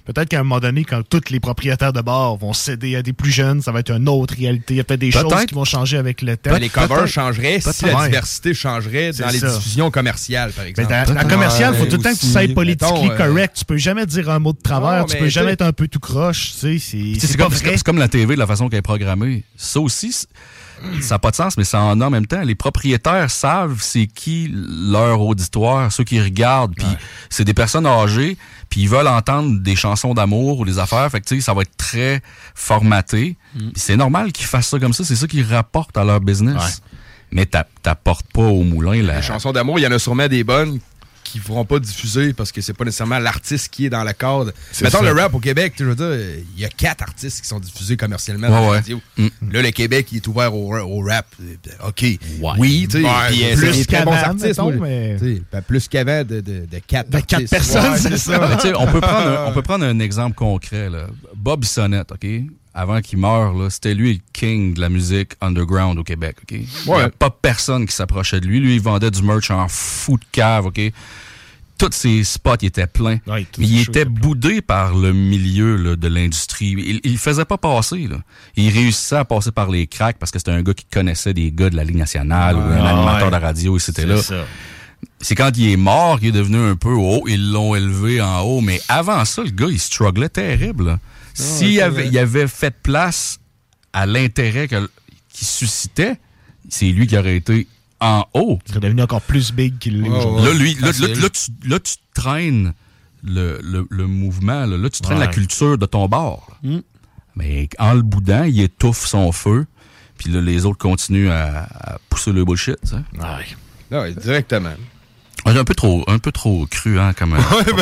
Peut-être qu'à un moment donné, quand tous les propriétaires de bars vont céder à des plus jeunes, ça va être une autre réalité. Il y a peut-être des choses qui vont changer avec le temps. Les covers changeraient si la diversité changerait dans les diffusions commerciales, par exemple. Dans la commerciale, il faut tout le temps que tu sois politiquement correct. Tu peux jamais dire un mot de travers. Tu peux jamais être un peu tout croche. C'est comme la TV, de la façon qu'elle est programmée. Ça aussi, ça n'a pas de sens, mais ça en a en même temps. Les propriétaires savent c'est qui leur auditoire, ceux qui regardent. Puis c'est des personnes âgées, puis ils veulent entendre des chansons d'amour ou des affaires. Fait que ça va être très formaté. Puis c'est normal qu'ils fassent ça comme ça. C'est ça qu'ils rapportent à leur business. Ouais. Mais t'apportes pas au moulin. Les chansons d'amour, il y en a sûrement des bonnes qui ne feront pas diffuser parce que c'est pas nécessairement l'artiste qui est dans la corde. Mettons le rap au Québec, je veux dire, il y a 4 artistes qui sont diffusés commercialement dans la radio. Là, le Québec, il est ouvert au rap. OK. Oui, tu sais. Plus qu'avant, bons artistes, mettons, mais... plus qu'avant de 4 artistes. 4 personnes, c'est ça. On peut prendre un exemple concret. Là. Bob Bissonnette, OK? Avant qu'il meure, là, c'était lui le king de la musique underground au Québec, OK? Il n'y a pas personne qui s'approchait de lui. Lui, il vendait du merch en fou de cave, OK? Tous ses spots, ils étaient pleins. Ouais, mais il était boudé par le milieu là, de l'industrie. Il faisait pas passer, là. Il réussissait à passer par les cracks parce que c'était un gars qui connaissait des gars de la Ligue nationale ou un animateur de radio, et c'était là. C'est quand il est mort qu'il est devenu un peu haut. Ils l'ont élevé en haut. Mais avant ça, le gars, il strugglait terrible, là. S'il avait fait place à l'intérêt qu'il suscitait, c'est lui qui aurait été en haut. Il serait devenu encore plus big qu'il l'est aujourd'hui. Là, tu traînes le mouvement, là tu traînes la culture de ton bar. Mais en le boudant, il étouffe son feu, puis là, les autres continuent à pousser le bullshit. Ouais, directement. Un peu trop cru, hein, comme...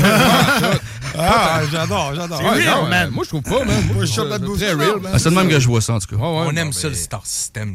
j'adore. Moi, je trouve pas, man. Moi, je suis très real, man. C'est le même que je vois ça, en tout cas. On aime ça, le Star System.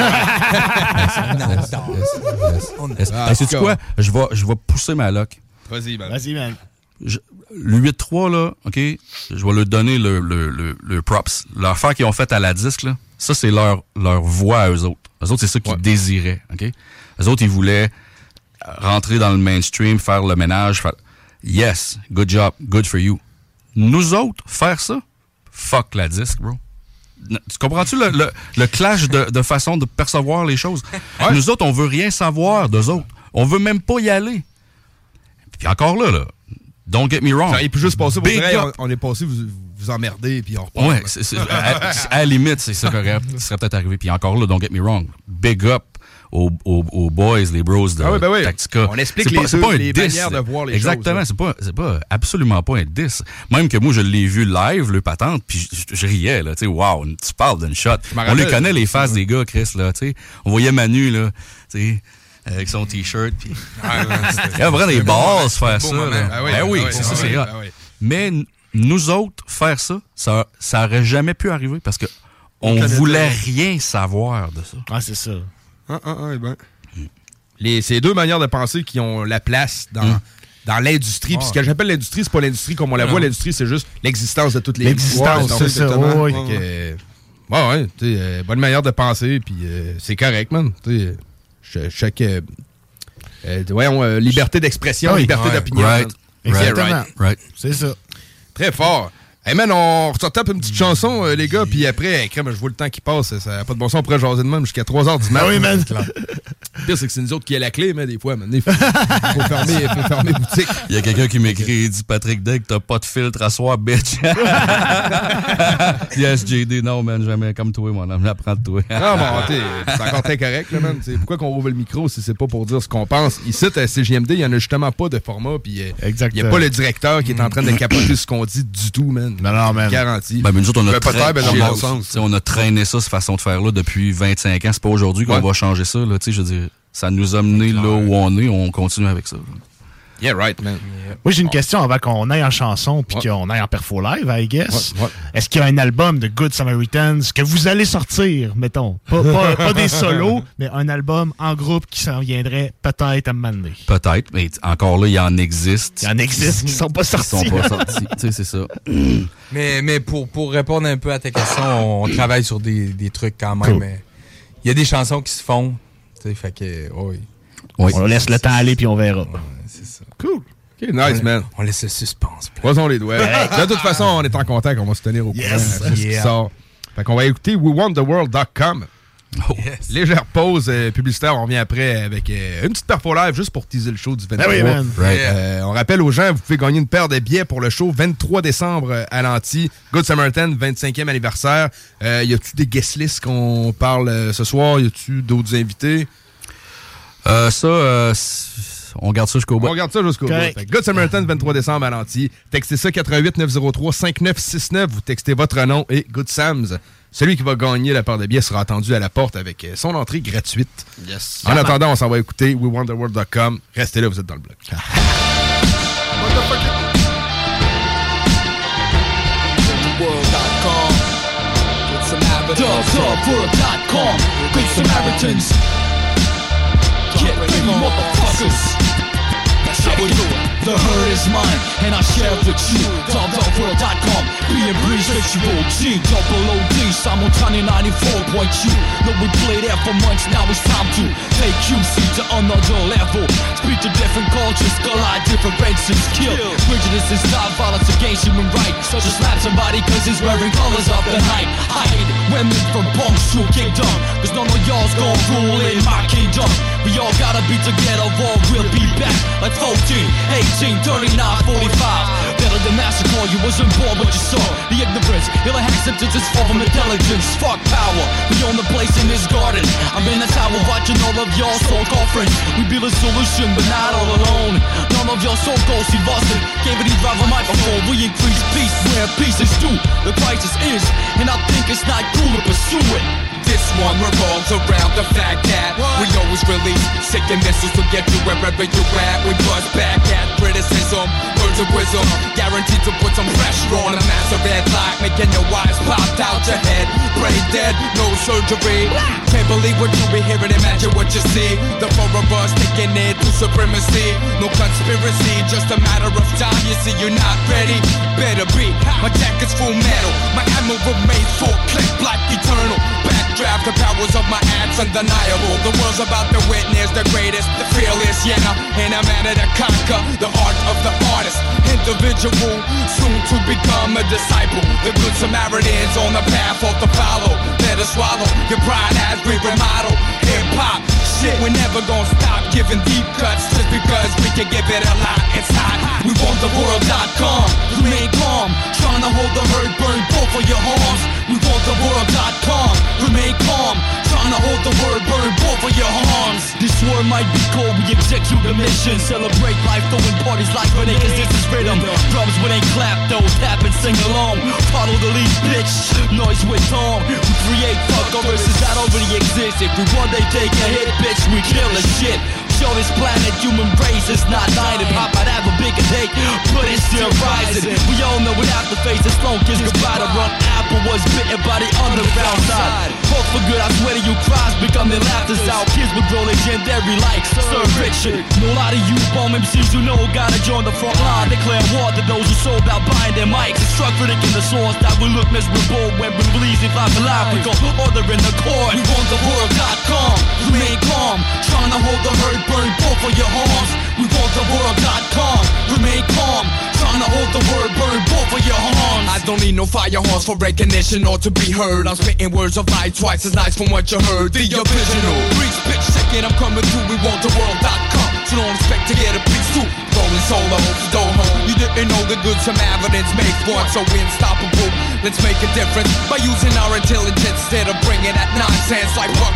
Sais-tu quoi? Je vais pousser ma loc. Vas-y, man. Le 8-3, là, OK, je vais leur donner le props. L'affaire qu'ils ont faite à la disque, là, ça, c'est leur voix à eux autres. Eux autres, c'est ça qu'ils désiraient, OK? Eux autres, ils voulaient rentrer dans le mainstream, faire le ménage. Yes, good job, good for you. Nous autres, faire ça, fuck la disque, bro. Tu comprends-tu le clash de façon de percevoir les choses? Nous autres, on veut rien savoir d'eux autres. On veut même pas y aller. Puis encore là, don't get me wrong. Il peut juste passer, on est passé, vous emmerdez, puis on repart. Ouais, à la limite, c'est ça qui serait peut-être arrivé. Puis encore là, don't get me wrong. Big up aux boys, les bros de Tactica. On explique les manières de voir les choses. Exactement, c'est pas absolument pas un diss. Même que moi, je l'ai vu live, le patente, puis je riais, là, tu sais, wow, tu parles d'une shot. On les connaît, les faces des gars, Chris, là, tu sais. On voyait Manu, là, tu sais, avec son t-shirt, puis... Il y a vraiment des balls faire ça, là. Oui, c'est ça, c'est vrai. Mais nous autres, faire ça aurait jamais pu arriver, parce que on voulait rien savoir de ça. Ah, c'est ça. Ces deux manières de penser qui ont la place dans l'industrie. Puis ce que j'appelle l'industrie, c'est pas l'industrie comme on la voit. L'industrie, c'est juste l'existence de toutes les... L'existence, c'est ça. Bonne manière de penser, puis c'est correct, man. Chaque... liberté d'expression, liberté d'opinion. Exactement. Right. C'est ça. Très fort. Hey man, on retape une petite chanson, les gars, puis après, crème, je vois le temps qui passe, ça n'a pas de bon sens, on pourrait jaser de même jusqu'à 3h du matin. Oui, man. Le pire, c'est que c'est nous autres qui a la clé, mais des fois, il faut fermer boutique. Il y a quelqu'un qui m'écrit, il dit, Patrick Deck, t'as pas de filtre à soir, bitch. Yes, JD, non, man, jamais comme toi, mon homme, j'apprends de toi. Non, bon, c'est encore très correct, là, man. Pourquoi qu'on rouvre le micro si c'est pas pour dire ce qu'on pense? Ici, à CJMD, il y en a justement pas de format, puis il n'y a pas le directeur qui est en train de capoter ce qu'on dit du tout, man. Non, man. Garanti. Ben, nous autres, on a traîné ça, cette façon de faire-là, depuis 25 ans. C'est pas aujourd'hui qu'on va changer ça, là. Tu sais, je veux dire, ça nous a menés là où on est, on continue avec ça. Yeah, right, man. Moi, j'ai une question avant qu'on aille en chanson puis qu'on aille en perfo live, I guess. Est-ce qu'il y a un album de Good Samaritans que vous allez sortir, mettons? Pas des solos, mais un album en groupe qui s'en viendrait peut-être à m'amener. Peut-être, mais encore là, il y en existe. Il y en existe qui sont pas sortis. Tu sais, c'est ça. Mais pour répondre un peu à ta question, on travaille sur des trucs quand même. Cool. Il y a des chansons qui se font. Tu sais, fait que, oui. On laisse le temps aller puis on verra. C'est ça. Cool. OK, nice, man. On laisse le suspense. Croisons les doigts. De toute façon, on est en contact. On va se tenir au courant de ce qui sort. Fait qu'on va écouter WeWantTheWorld.com. Oh. Yes. Légère pause publicitaire, on revient après avec une petite perfo live juste pour teaser le show du 23. Oui, man. On rappelle aux gens, vous pouvez gagner une paire de billets pour le show 23 décembre à l'Anti. Good Samaritan, 25e anniversaire. Y a-tu des guest lists qu'on parle ce soir? Y a-tu d'autres invités? On garde ça jusqu'au bout. On garde ça jusqu'au bout. Good Samaritan, 23 décembre à l'Anti. Textez ça 88 903 5969. Vous textez votre nom et Good Sams. Celui qui va gagner la part de billets sera attendu à la porte avec son entrée gratuite. Yes. En attendant, on s'en va écouter WeWantTheWorld.com. Restez là, vous êtes dans le bloc. WeWantTheWorld.com. Good Samaritans. Get ready, motherfuckers. That's how we do it. The herd is mine, and I share it with you. WeWantTheWorld.com. Being visual G, double OD, simultaneous 94.2. No, we played there for months, now it's time to take QC to another level. Speak to different cultures, collide different races, kill. Prejudice is not violence against human rights. Such as slap somebody cause he's wearing colors of the night. Hide women from punks to kingdom, cause none of y'all's gon' rule in my kingdom. We all gotta be together or we'll be back like 14, 18, 39, 45. Better than massacre, you wasn't born but you saw the ignorance. Ill acceptance is far from intelligence. Fuck power, we own the place in this garden. I'm in the tower watching all of y'all so-called friends. We be the solution but not all alone. None of y'all so-called see Boston. Can't really drive a microphone. We increase peace where peace is due. The crisis is, and I think it's not cool to pursue it. This one revolves around the fact that we always release sick and missiles to get you wherever you at. We buzz back at criticism, words of wisdom, guaranteed to put some pressure on a massive headlock, making your eyes popped out your head. Brain dead, no surgery. Can't believe what you be hearing, imagine what you see. The four of us taking it to supremacy. No conspiracy, just a matter of time. You see you're not ready, better be. My jacket's full metal, my ammo remains full clip like eternal. Backdraft, the powers of my acts undeniable. The world's about to witness the greatest, the fearless, yeah, and a man to conquer. The art of the artist, individual, soon to become a disciple. The good Samaritans on the path of the follow. Let us swallow your pride as we remodel hip-hop. Shit, we're never gonna stop giving deep cuts just because we can give it a lot inside. WeWantTheWorld.com. Remain calm, trying to hold the herd, burn both of your horns. WeWantTheWorld.com. Remain calm, trying to hold the word, burn both of your horns. This word might be cold, we execute the mission. Celebrate life, throwing parties like when cause this is rhythm. Drums when they clap, those tap and sing along. Follow the lead, bitch, noise with tone. We create fuck verses that already exist. If we one day take a hit, bitch, we kill the shit. Show this planet, human race is not dying. Pop might have a bigger take, but it's still rising. We all know we have to face this long kiss goodbye. To run apple was bitten by the underground side. Hope for good, I swear to you, cries become their laughter sound. Kids with grow legendary like Sir Richard. Know a lot of you bomb MCs who know gotta join the front line. Declare war to those who sold out buying their mics. And struck in the source that will look miserable when we release it live alive. We go order in the court. WeWantTheWorld.com. Remain calm, trying to hold the herd, burn both of your horns. WeWantTheWorld.com. Remain calm, trying to hold the word, burn both of your horns. I don't need no fire horns for recognition or to be heard. I'm spitting words of light twice as nice from what you heard. The original. Reach bitch second, I'm coming through. WeWantTheWorld.com. So don't expect to get a piece too. Rolling solo, go home. You didn't know the good Samaritans make one so unstoppable. Let's make a difference by using our intelligence instead of bringing that nonsense like buck.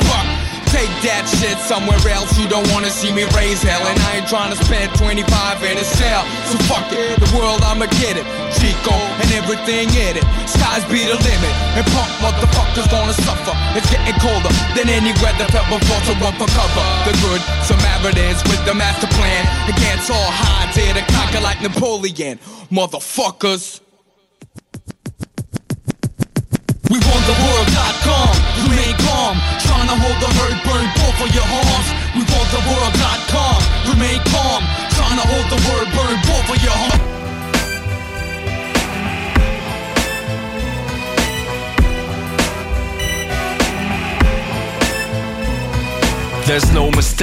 Take that shit somewhere else. You don't wanna see me raise hell, and I ain't trying to spend 25 in a cell. So fuck it, the world I'ma get it. Chico and everything in it. Skies be the limit, and punk motherfuckers gonna suffer. It's getting colder than any weather felt before to run for cover. The good Samaritans with the master plan against all odds, here to conquer like Napoleon. Motherfuckers. WeWantTheWorld.com. Remain calm, trying to hold the herd, burn both of your horns. WeWantTheWorld.com. Remain calm, trying to hold the word, burn both of your horns. There's no mistake,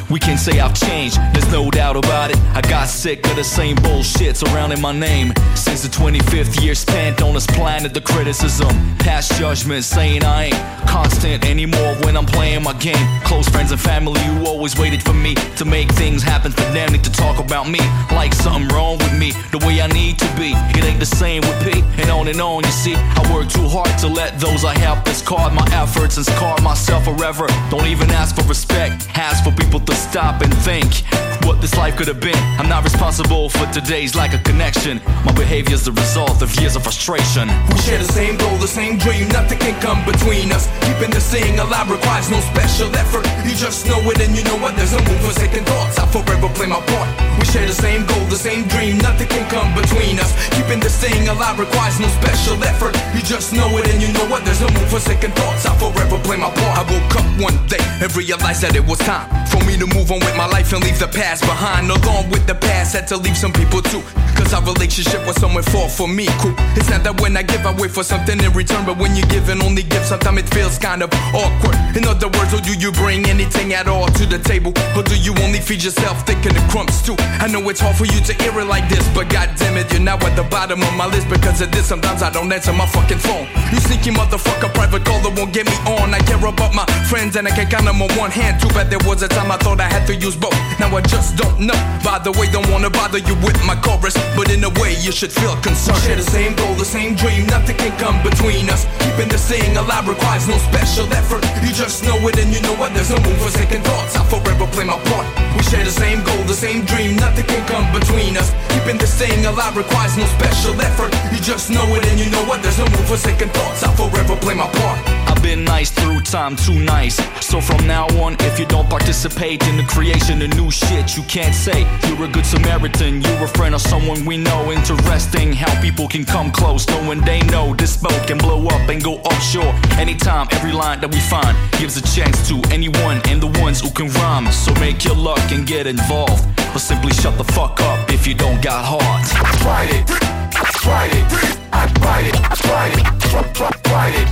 We can say I've changed, there's no doubt about it. I got sick of the same bullshit surrounding my name. Since the 25th year spent on this planet, the criticism, past judgment, saying I ain't constant anymore when I'm playing my game. Close friends and family who always waited for me to make things happen for them, need to talk about me like something wrong with me, the way I need to be. It ain't the same with P, and on, you see. I work too hard to let those I help discard my efforts and scar myself forever. Don't even ask for respect, ask for people to stop and think what this life could have been. I'm not responsible for today's lack of connection. My behavior's the result of years of frustration. We share the same goal, the same dream, nothing can come between us. Keeping this thing alive requires no special effort. You just know it and you know what, there's no room for second thoughts. I forever play my part. We share the same goal, the same dream, nothing can come between us. Keeping this thing alive requires no special effort. You just know it and you know what, there's no room for second thoughts. I forever play my part. I woke up one day and realized that it was time for me to move on with my life and leave the past behind. Along with the past, had to leave some people too, cause our relationship was somewhere far for me. Cool. It's not that when I give, I wait for something in return, but when you give and only give, sometimes it feels kind of awkward. In other words, or do you bring anything at all to the table, or do you only feed yourself thinking the crumbs too? I know it's hard for you to hear it like this, but goddammit, you're now at the bottom of my list. Because of this, sometimes I don't answer my fucking phone. You sneaky motherfucker, private caller won't get me on. I care about my friends and I can count them on one hand. Too bad there was a time I thought I had to use both. Now I just don't know. By the way, don't wanna bother you with my chorus, but in a way you should feel concerned. We share the same goal, the same dream, nothing can come between us. Keeping this thing alive requires no special effort. You just know it and you know what, there's no room for second thoughts. I forever play my part. We share the same goal, the same dream, nothing can come between us. Keeping this thing alive requires no special effort. You just know it and you know what, there's no room for second thoughts. I forever play my part. I've been nice through time, too nice. So from now on, if you don't participate in the creation of new shit, you can't say you're a good Samaritan, you're a friend or someone we know. Interesting how people can come close, knowing they know this boat can blow up and go offshore anytime. Every line that we find gives a chance to anyone and the ones who can rhyme. So make your luck and get involved, or simply shut the fuck up if you don't got heart. Fight it, fight it, I fight it, fight it, fight it,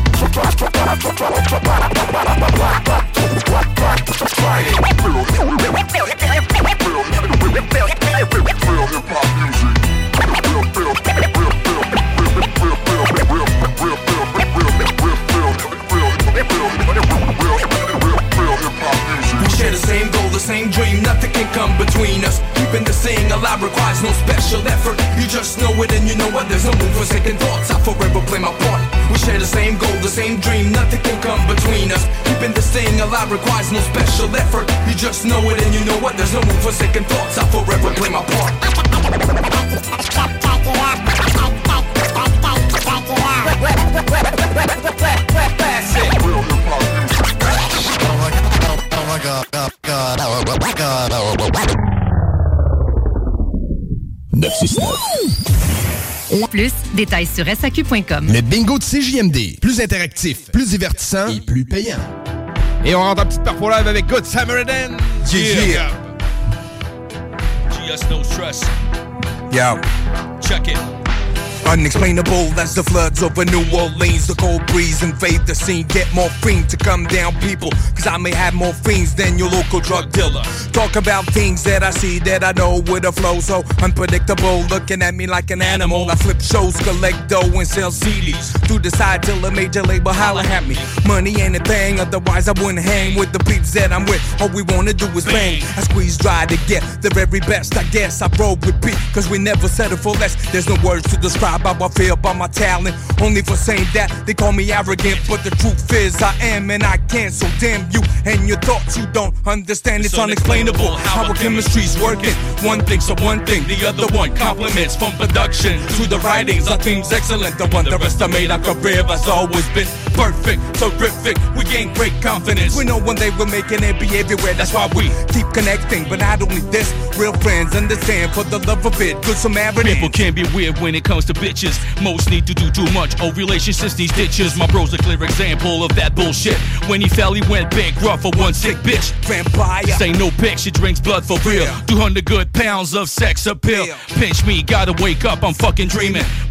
we share the same goal, the same dream, nothing can come between us. Keeping this thing alive requires no special effort. You just know it and you know what, there's no room for second thoughts. I forever play my part. We share the same goal, the same dream, nothing can come between us. Keeping this thing alive requires no special effort. You just know it and you know what, there's no room for second thoughts. I forever play my part. Plus, détails sur SAQ.com. Le bingo de CJMD. Plus interactif, plus divertissant et plus payant. Et on rentre en petite perfo live avec Good Samaritan. Yeah. GS no stress. Yo. Check it. Unexplainable as the floods over New Orleans. The cold breeze invade the scene. Get more fiend to come down, people, cause I may have more fiends than your local drug dealer. Talk about things that I see, that I know with a flow so unpredictable. Looking at me like an animal. I flip shows, collect dough and sell CDs. To decide till a major label holler at me. Money ain't a thing, otherwise I wouldn't hang with the peeps that I'm with. All we wanna do is bang. I squeeze dry to get the very best. I guess I roll with beat, cause we never settle for less. There's no words to describe how I feel about my talent. Only for saying that they call me arrogant, but the truth is I am and I can't. So damn you and your thoughts, you don't understand. It's unexplainable how our chemistry's working. One thing's so one thing, the other one compliments. From production to the writings, our team's excellent. Don't underestimate our career has always been perfect, terrific. We gain great confidence. We know one day we'll make it and be everywhere. That's why we keep connecting. But not only this, real friends understand for the love of it. Good Samaritan. People can be weird when it comes to bitches. Most need to do too much. Oh, relationships need ditches. My bro's a clear example of that bullshit. When he fell, he went bankrupt for one sick bitch. Vampire. This ain't no pic, she drinks blood for real. 200 good pounds of sex appeal. Pinch me, gotta wake up, I'm fucking dreaming.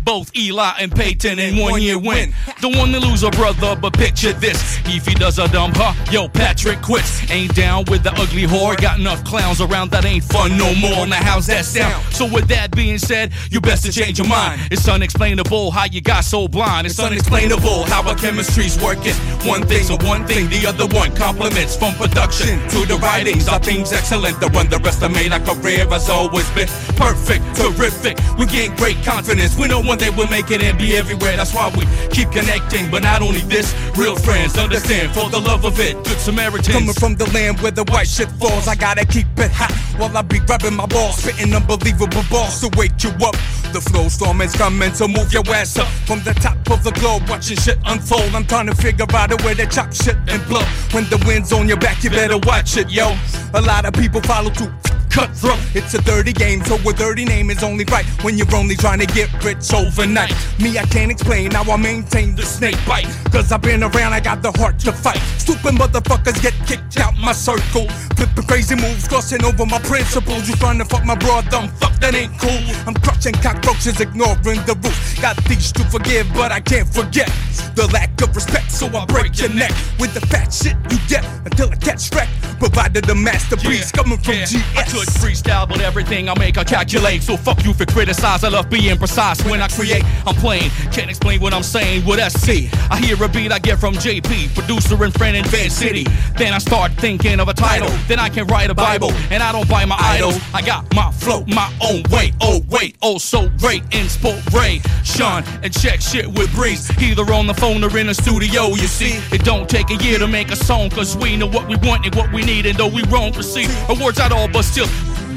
both Eli and Peyton in 1 year win. Don't want to lose a brother, but picture this. If he does a dumb yo, Patrick quits. Ain't down with the ugly whore. Got enough clowns around that ain't fun no more. Now how's that sound? So with that being said, you best to change your mind. It's unexplainable how you got so blind. It's unexplainable how our chemistry's working. One thing's a one thing, the other one compliments. From production to the writings, our team's excellent. The underestimate our career has always been perfect, terrific. We gain great confidence. We know one day we'll make it and be everywhere. That's why we keep connecting. But not only this, real friends understand for the love of it. Good Samaritans. Coming from the land where the white shit falls, I gotta keep it hot while I be rubbing my balls, spitting unbelievable balls to wake you up. The flow storm is coming to move your ass up from the top of the globe, watching shit unfold. I'm trying to figure out a way to chop shit and blow. When the wind's on your back, you better watch it, yo. A lot of people follow through. Cutthroat, it's a dirty game, so a dirty name is only right when you're only trying to get rich overnight. Me, I can't explain how I maintain the snake bite, cause I've been around, I got the heart to fight. Stupid motherfuckers get kicked out my circle, flipping crazy moves, crossing over my principles. You trying to fuck my broad, dumb fuck, that ain't cool. I'm crushing cockroaches, ignoring the rules. Got things to forgive, but I can't forget the lack of respect, so I break your neck with the fat shit you get until I catch wreck. Provided a masterpiece coming from GS. I could freestyle, but everything I make I calculate. So fuck you for criticize. I love being precise when I create. I'm playing, can't explain what I'm saying with SC. I hear a beat I get from JP, producer and friend in Van City. Then I start thinking of a title. Then I can write a Bible, and I don't buy my idols. I got my flow, my own way. Oh wait, oh so great, inspiration. And check shit with Breeze, either on the phone or in the studio. You see, it don't take a year to make a song, cause we know what we want and what we need. And though we won't receive awards at all, but still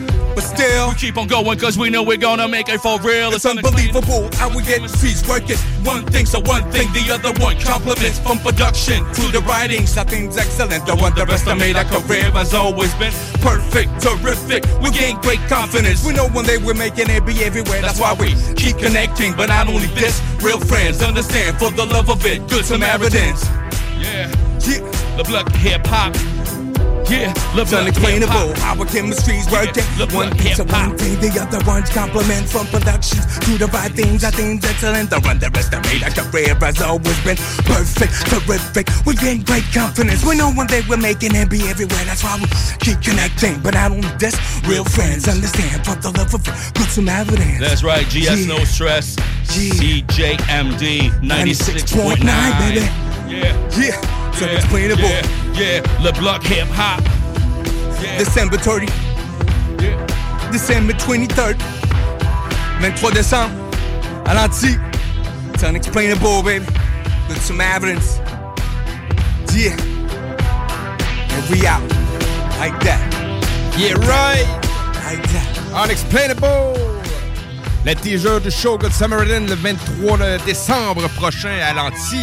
we keep on going, cause we know we're gonna make it for real. It's unbelievable how we get trees working. One thing's a one thing, the other one compliments. From production to the writings, our thing's excellent. Don't underestimate our career has always been perfect, terrific. We gain great confidence. We know one day we're making it be everywhere. That's why we keep connecting. But not only this, real friends understand for the love of it. Good Samaritans. Yeah. The blood hip hop. Yeah, it's unexplainable how our chemistry's working. One thing's a one thing, the other one's compliments. From productions to the right things, our things excellent. Don't underestimate our career has always been perfect, terrific. We gain great confidence. We know one day we're making it be everywhere. That's why we keep connecting. But not only this, real friends understand for the love of it. Good Samaritans. That's right, GS No Stress, CJMD 96.9, baby. Yeah. It's unexplainable. Yeah, Le Bloc Hip Hop. Yeah. December 30. Yeah. December 23rd. 23 décembre. À l'anti. It's unexplainable, baby. With some evidence. Yeah. And we out. Like that. Yeah, right. Like that. Unexplainable. Le teaser du show Good Samaritan le 23 décembre prochain à l'anti.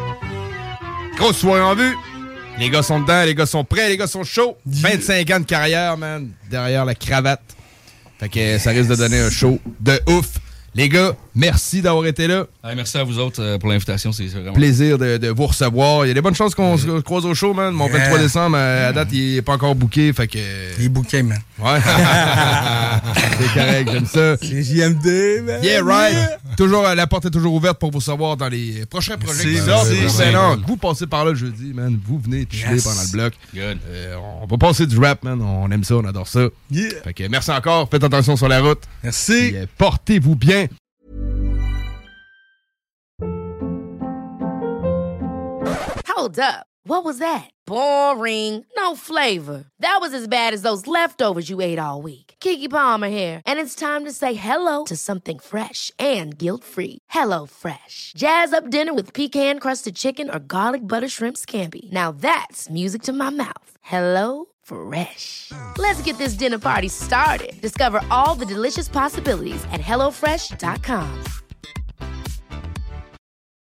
Grosse soirée en vue. Les gars sont dedans, les gars sont prêts, les gars sont chauds. 25 ans de carrière, man, derrière la cravate. Fait que ça risque de donner un show de ouf. Les gars, merci d'avoir été là. Merci à vous autres pour l'invitation. C'est vraiment plaisir de vous recevoir. Il y a des bonnes chances qu'on se croise au show, man. Mon 23 décembre, à date, il est pas encore booké. Fait que... Il est booké, man. Ouais. C'est correct, j'aime ça. C'est JMD, man. Yeah, right. Toujours, la porte est toujours ouverte pour vous savoir dans les prochains projets qui sortent. Vous passez par là le jeudi, man. Vous venez chiller pendant le bloc. Good. On va passer du rap, man. On aime ça, on adore ça. Yeah. Fait que merci encore. Faites attention sur la route. Merci. Et, portez-vous bien. Hold up. What was that? Boring. No flavor. That was as bad as those leftovers you ate all week. Keke Palmer here, and it's time to say hello to something fresh and guilt-free. Hello Fresh. Jazz up dinner with pecan-crusted chicken or garlic butter shrimp scampi. Now that's music to my mouth. Hello Fresh. Let's get this dinner party started. Discover all the delicious possibilities at HelloFresh.com.